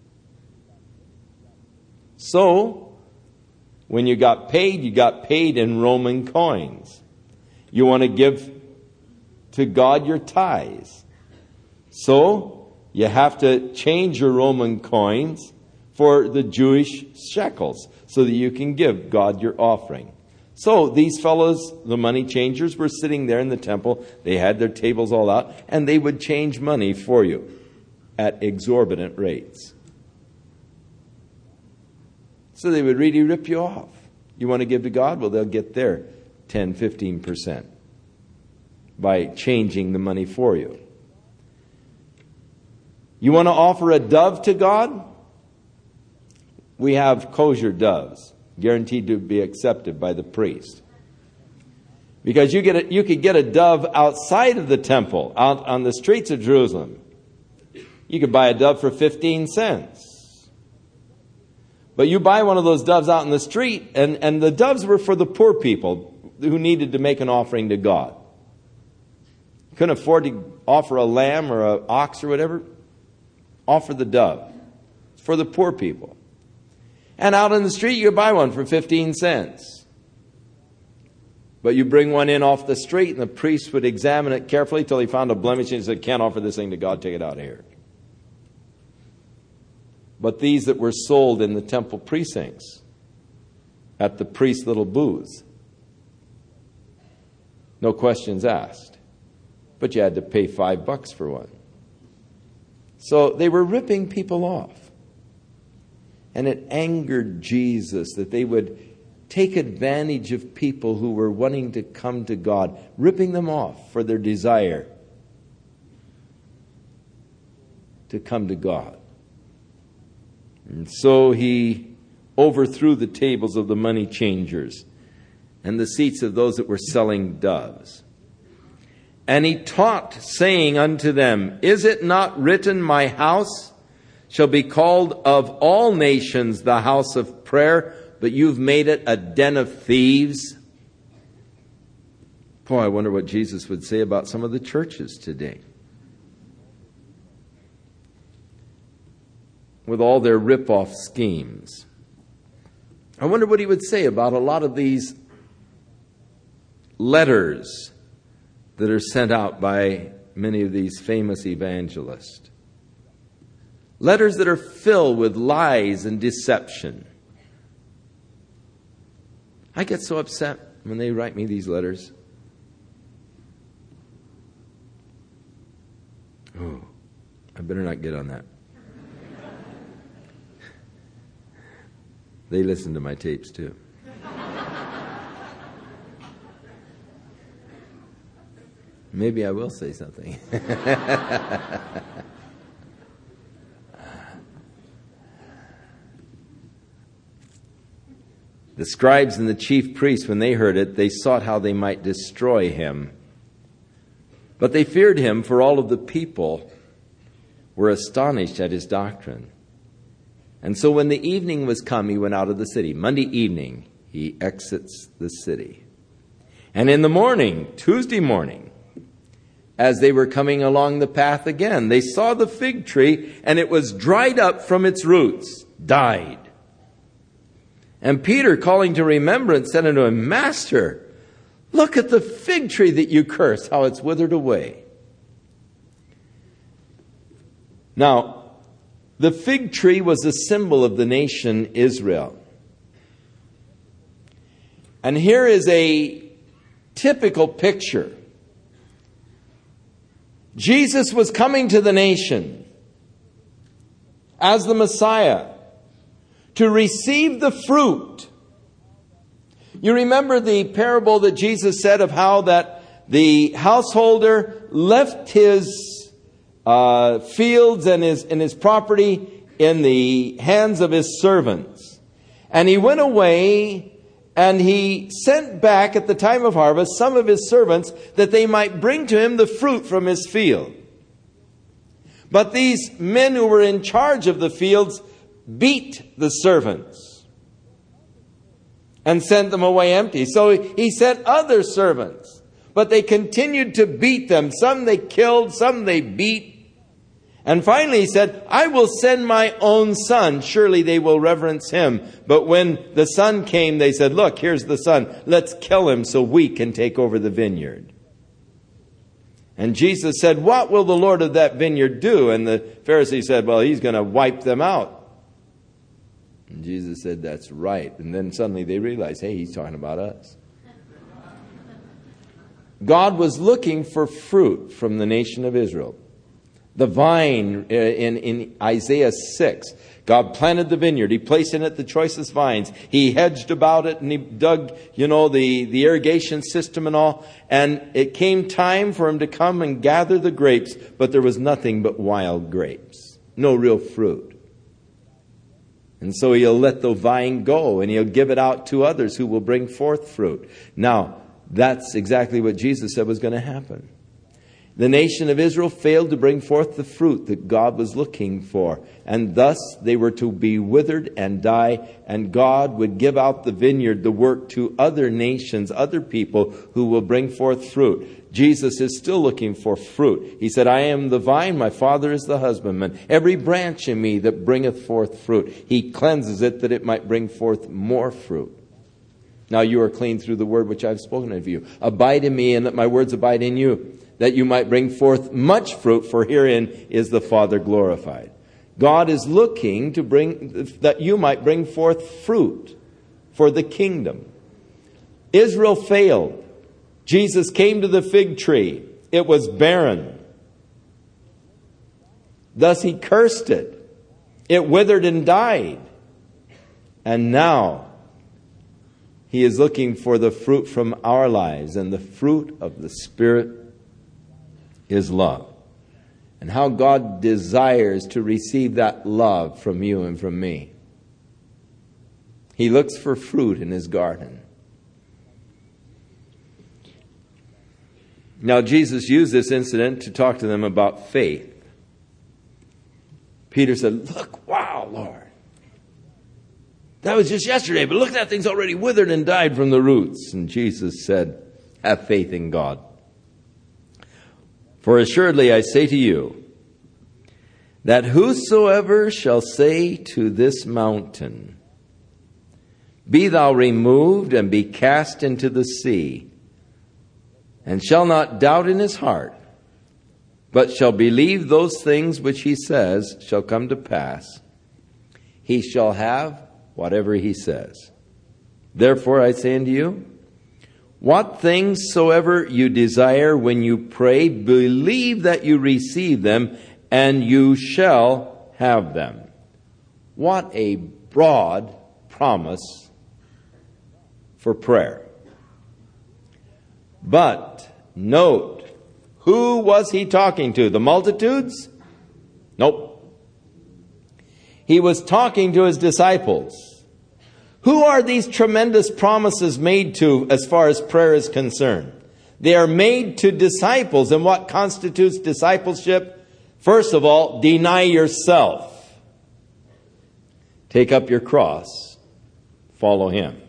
So, when you got paid in Roman coins. You want to give to God your tithes. So, you have to change your Roman coins for the Jewish shekels so that you can give God your offering. So these fellows, the money changers, were sitting there in the temple. They had their tables all out, and they would change money for you at exorbitant rates. So they would really rip you off. You want to give to God? Well, they'll get their 10, 15% by changing the money for you. You want to offer a dove to God? We have kosher doves, guaranteed to be accepted by the priest. Because you could get a dove outside of the temple, out on the streets of Jerusalem. You could buy a dove for 15 cents. But you buy one of those doves out in the street, and the doves were for the poor people who needed to make an offering to God. Couldn't afford to offer a lamb or an ox or whatever. Offer the dove. It's for the poor people. And out in the street, you could buy one for 15 cents. But you bring one in off the street, and the priest would examine it carefully till he found a blemish and said, can't offer this thing to God, take it out of here. But these that were sold in the temple precincts, at the priest's little booths, no questions asked. But you had to pay $5 for one. So they were ripping people off. And it angered Jesus that they would take advantage of people who were wanting to come to God, ripping them off for their desire to come to God. And so he overthrew the tables of the money changers and the seats of those that were selling doves. And he taught, saying unto them, is it not written, my house shall be called of all nations the house of prayer, but you've made it a den of thieves? Boy, I wonder what Jesus would say about some of the churches today. With all their rip-off schemes. I wonder what he would say about a lot of these letters that are sent out by many of these famous evangelists. Letters that are filled with lies and deception. I get so upset when they write me these letters. Oh, I better not get on that. They listen to my tapes too. Maybe I will say something. The scribes and the chief priests, when they heard it, they sought how they might destroy him. But they feared him, for all of the people were astonished at his doctrine. And so when the evening was come, he went out of the city. Monday evening, he exits the city. And in the morning, Tuesday morning, as they were coming along the path again, they saw the fig tree, and it was dried up from its roots, died. And Peter, calling to remembrance, said unto him, Master, look at the fig tree that you curse, how it's withered away. Now, the fig tree was a symbol of the nation Israel. And here is a typical picture. Jesus was coming to the nation as the Messiah to receive the fruit. You remember the parable that Jesus said of how that the householder left his fields and his property in the hands of his servants. And he went away and he sent back at the time of harvest some of his servants that they might bring to him the fruit from his field. But these men who were in charge of the fields beat the servants and sent them away empty. So he sent other servants, but they continued to beat them. Some they killed, some they beat. And finally he said, I will send my own son. Surely they will reverence him. But when the son came, they said, look, here's the son. Let's kill him so we can take over the vineyard. And Jesus said, what will the Lord of that vineyard do? And the Pharisee said, well, he's going to wipe them out. And Jesus said, that's right. And then suddenly they realized, hey, he's talking about us. God was looking for fruit from the nation of Israel. The vine in Isaiah 6, God planted the vineyard. He placed in it the choicest vines. He hedged about it and he dug, the irrigation system and all. And it came time for him to come and gather the grapes, but there was nothing but wild grapes. No real fruit. And so he'll let the vine go and he'll give it out to others who will bring forth fruit. Now, that's exactly what Jesus said was going to happen. The nation of Israel failed to bring forth the fruit that God was looking for. And thus they were to be withered and die. And God would give out the vineyard, the work, to other nations, other people who will bring forth fruit. Jesus is still looking for fruit. He said, I am the vine, my Father is the husbandman. Every branch in me that bringeth forth fruit, he cleanses it that it might bring forth more fruit. Now you are clean through the word which I have spoken of you. Abide in me and let my words abide in you, that you might bring forth much fruit, for herein is the Father glorified. God is looking to that you might bring forth fruit for the kingdom. Israel failed. Jesus came to the fig tree. It was barren. Thus he cursed it. It withered and died. And now he is looking for the fruit from our lives, and the fruit of the Spirit is love. And how God desires to receive that love from you and from me. He looks for fruit in his garden. Now Jesus used this incident to talk to them about faith. Peter said, look, wow, Lord. That was just yesterday, but look, that thing's already withered and died from the roots. And Jesus said, have faith in God. For assuredly I say to you, that whosoever shall say to this mountain, be thou removed and be cast into the sea, and shall not doubt in his heart, but shall believe those things which he says shall come to pass, he shall have whatever he says. Therefore I say unto you, what things soever you desire when you pray, believe that you receive them, and you shall have them. What a broad promise for prayer. But note, who was he talking to? The multitudes? Nope. He was talking to his disciples. Who are these tremendous promises made to as far as prayer is concerned? They are made to disciples. And what constitutes discipleship? First of all, deny yourself. Take up your cross. Follow him.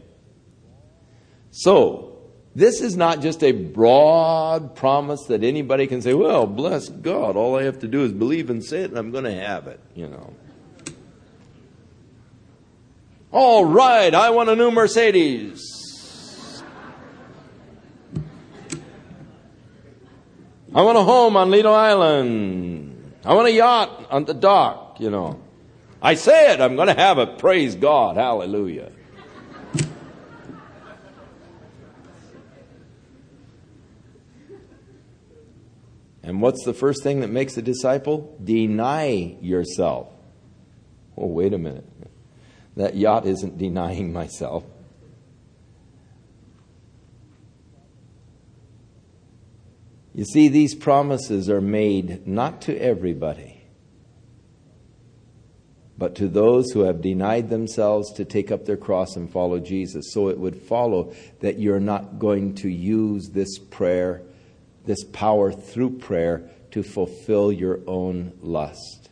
So, this is not just a broad promise that anybody can say, well, bless God, all I have to do is believe and say it and I'm going to have it, All right, I want a new Mercedes. I want a home on Lido Island. I want a yacht on the dock, I say it, I'm going to have it. Praise God. Hallelujah. And what's the first thing that makes a disciple? Deny yourself. Oh, wait a minute. That yacht isn't denying myself. You see, these promises are made not to everybody, but to those who have denied themselves to take up their cross and follow Jesus. So it would follow that you're not going to use this prayer, this power through prayer, to fulfill your own lust.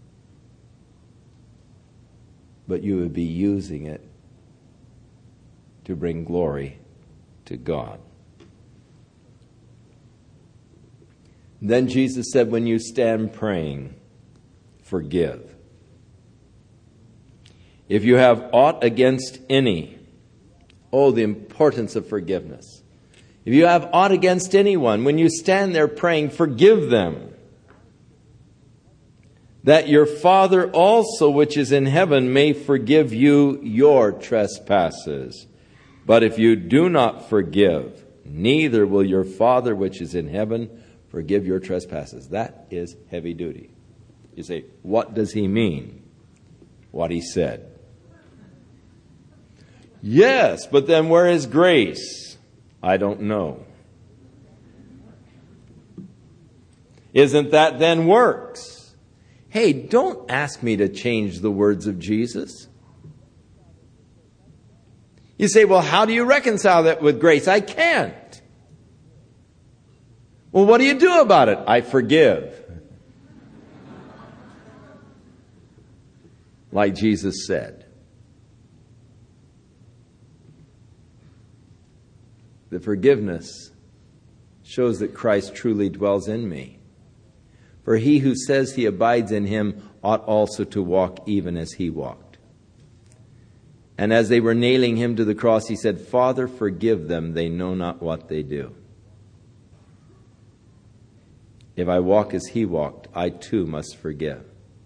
But you would be using it to bring glory to God. Then Jesus said, when you stand praying, forgive. If you have aught against any, the importance of forgiveness. If you have aught against anyone, when you stand there praying, forgive them, that your Father also which is in heaven may forgive you your trespasses. But if you do not forgive, neither will your Father which is in heaven forgive your trespasses. That is heavy duty. You say, what does he mean? What he said. Yes, but then where is grace? I don't know. Isn't that then works? Hey, don't ask me to change the words of Jesus. You say, well, how do you reconcile that with grace? I can't. Well, what do you do about it? I forgive. Like Jesus said. The forgiveness shows that Christ truly dwells in me. For he who says he abides in him ought also to walk even as he walked. And as they were nailing him to the cross, he said, Father, forgive them, they know not what they do. If I walk as he walked, I too must forgive.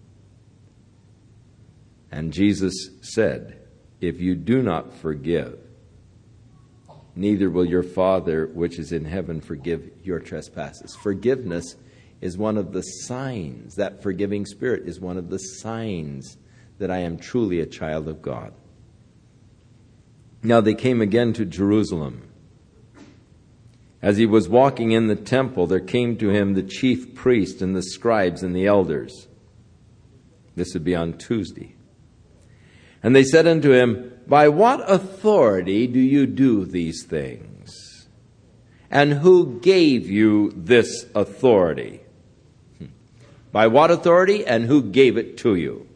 And Jesus said, if you do not forgive, neither will your Father which is in heaven forgive your trespasses. Forgiveness is one of the signs, that forgiving spirit is one of the signs that I am truly a child of God. Now they came again to Jerusalem. As he was walking in the temple, there came to him the chief priest and the scribes and the elders. This would be on Tuesday. And they said unto him, by what authority do you do these things? And who gave you this authority? By what authority and who gave it to you?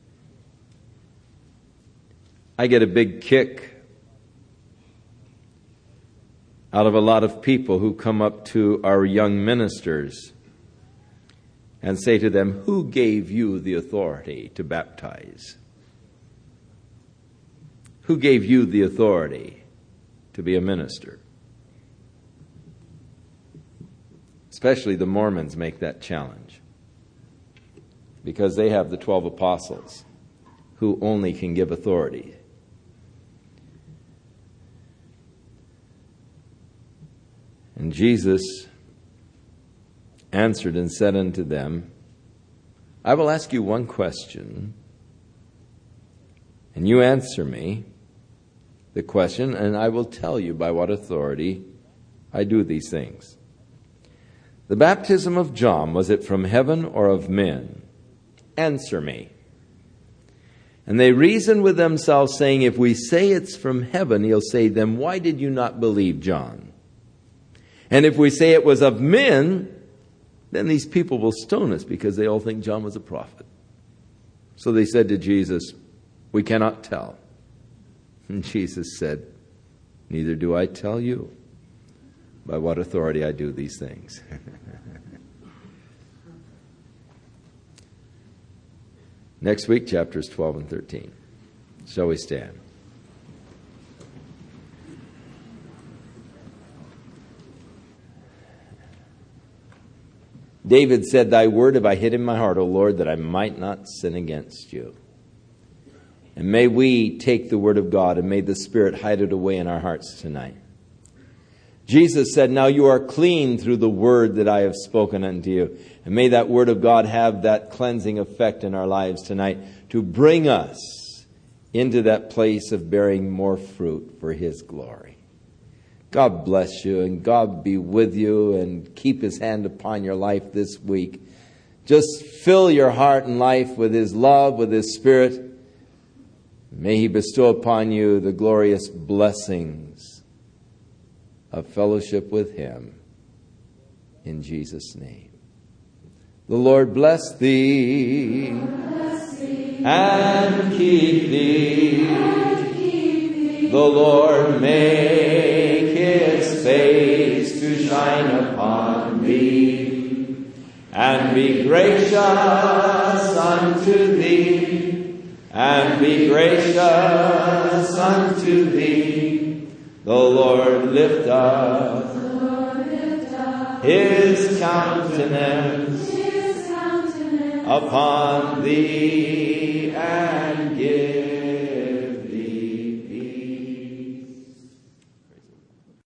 I get a big kick out of a lot of people who come up to our young ministers and say to them, who gave you the authority to baptize? Who gave you the authority to be a minister? Especially the Mormons make that challenge, because they have the 12 apostles who only can give authority. And Jesus answered and said unto them, I will ask you one question, and you answer me the question, and I will tell you by what authority I do these things. The baptism of John, was it from heaven or of men? Answer me. And they reasoned with themselves, saying, if we say it's from heaven, he'll say, then why did you not believe John? And if we say it was of men, then these people will stone us because they all think John was a prophet. So they said to Jesus, we cannot tell. And Jesus said, neither do I tell you by what authority I do these things. Next week, chapters 12 and 13. Shall we stand? David said, thy word have I hid in my heart, O Lord, that I might not sin against you. And may we take the word of God and may the Spirit hide it away in our hearts tonight. Jesus said, now you are clean through the word that I have spoken unto you. And may that word of God have that cleansing effect in our lives tonight to bring us into that place of bearing more fruit for His glory. God bless you, and God be with you, and keep His hand upon your life this week. Just fill your heart and life with His love, with His Spirit. May He bestow upon you the glorious blessings of fellowship with Him. In Jesus' name. The Lord bless thee, and keep thee. The Lord make His face to shine upon thee, and be gracious unto thee, and be gracious unto thee. The Lord lift up His countenance upon thee, and give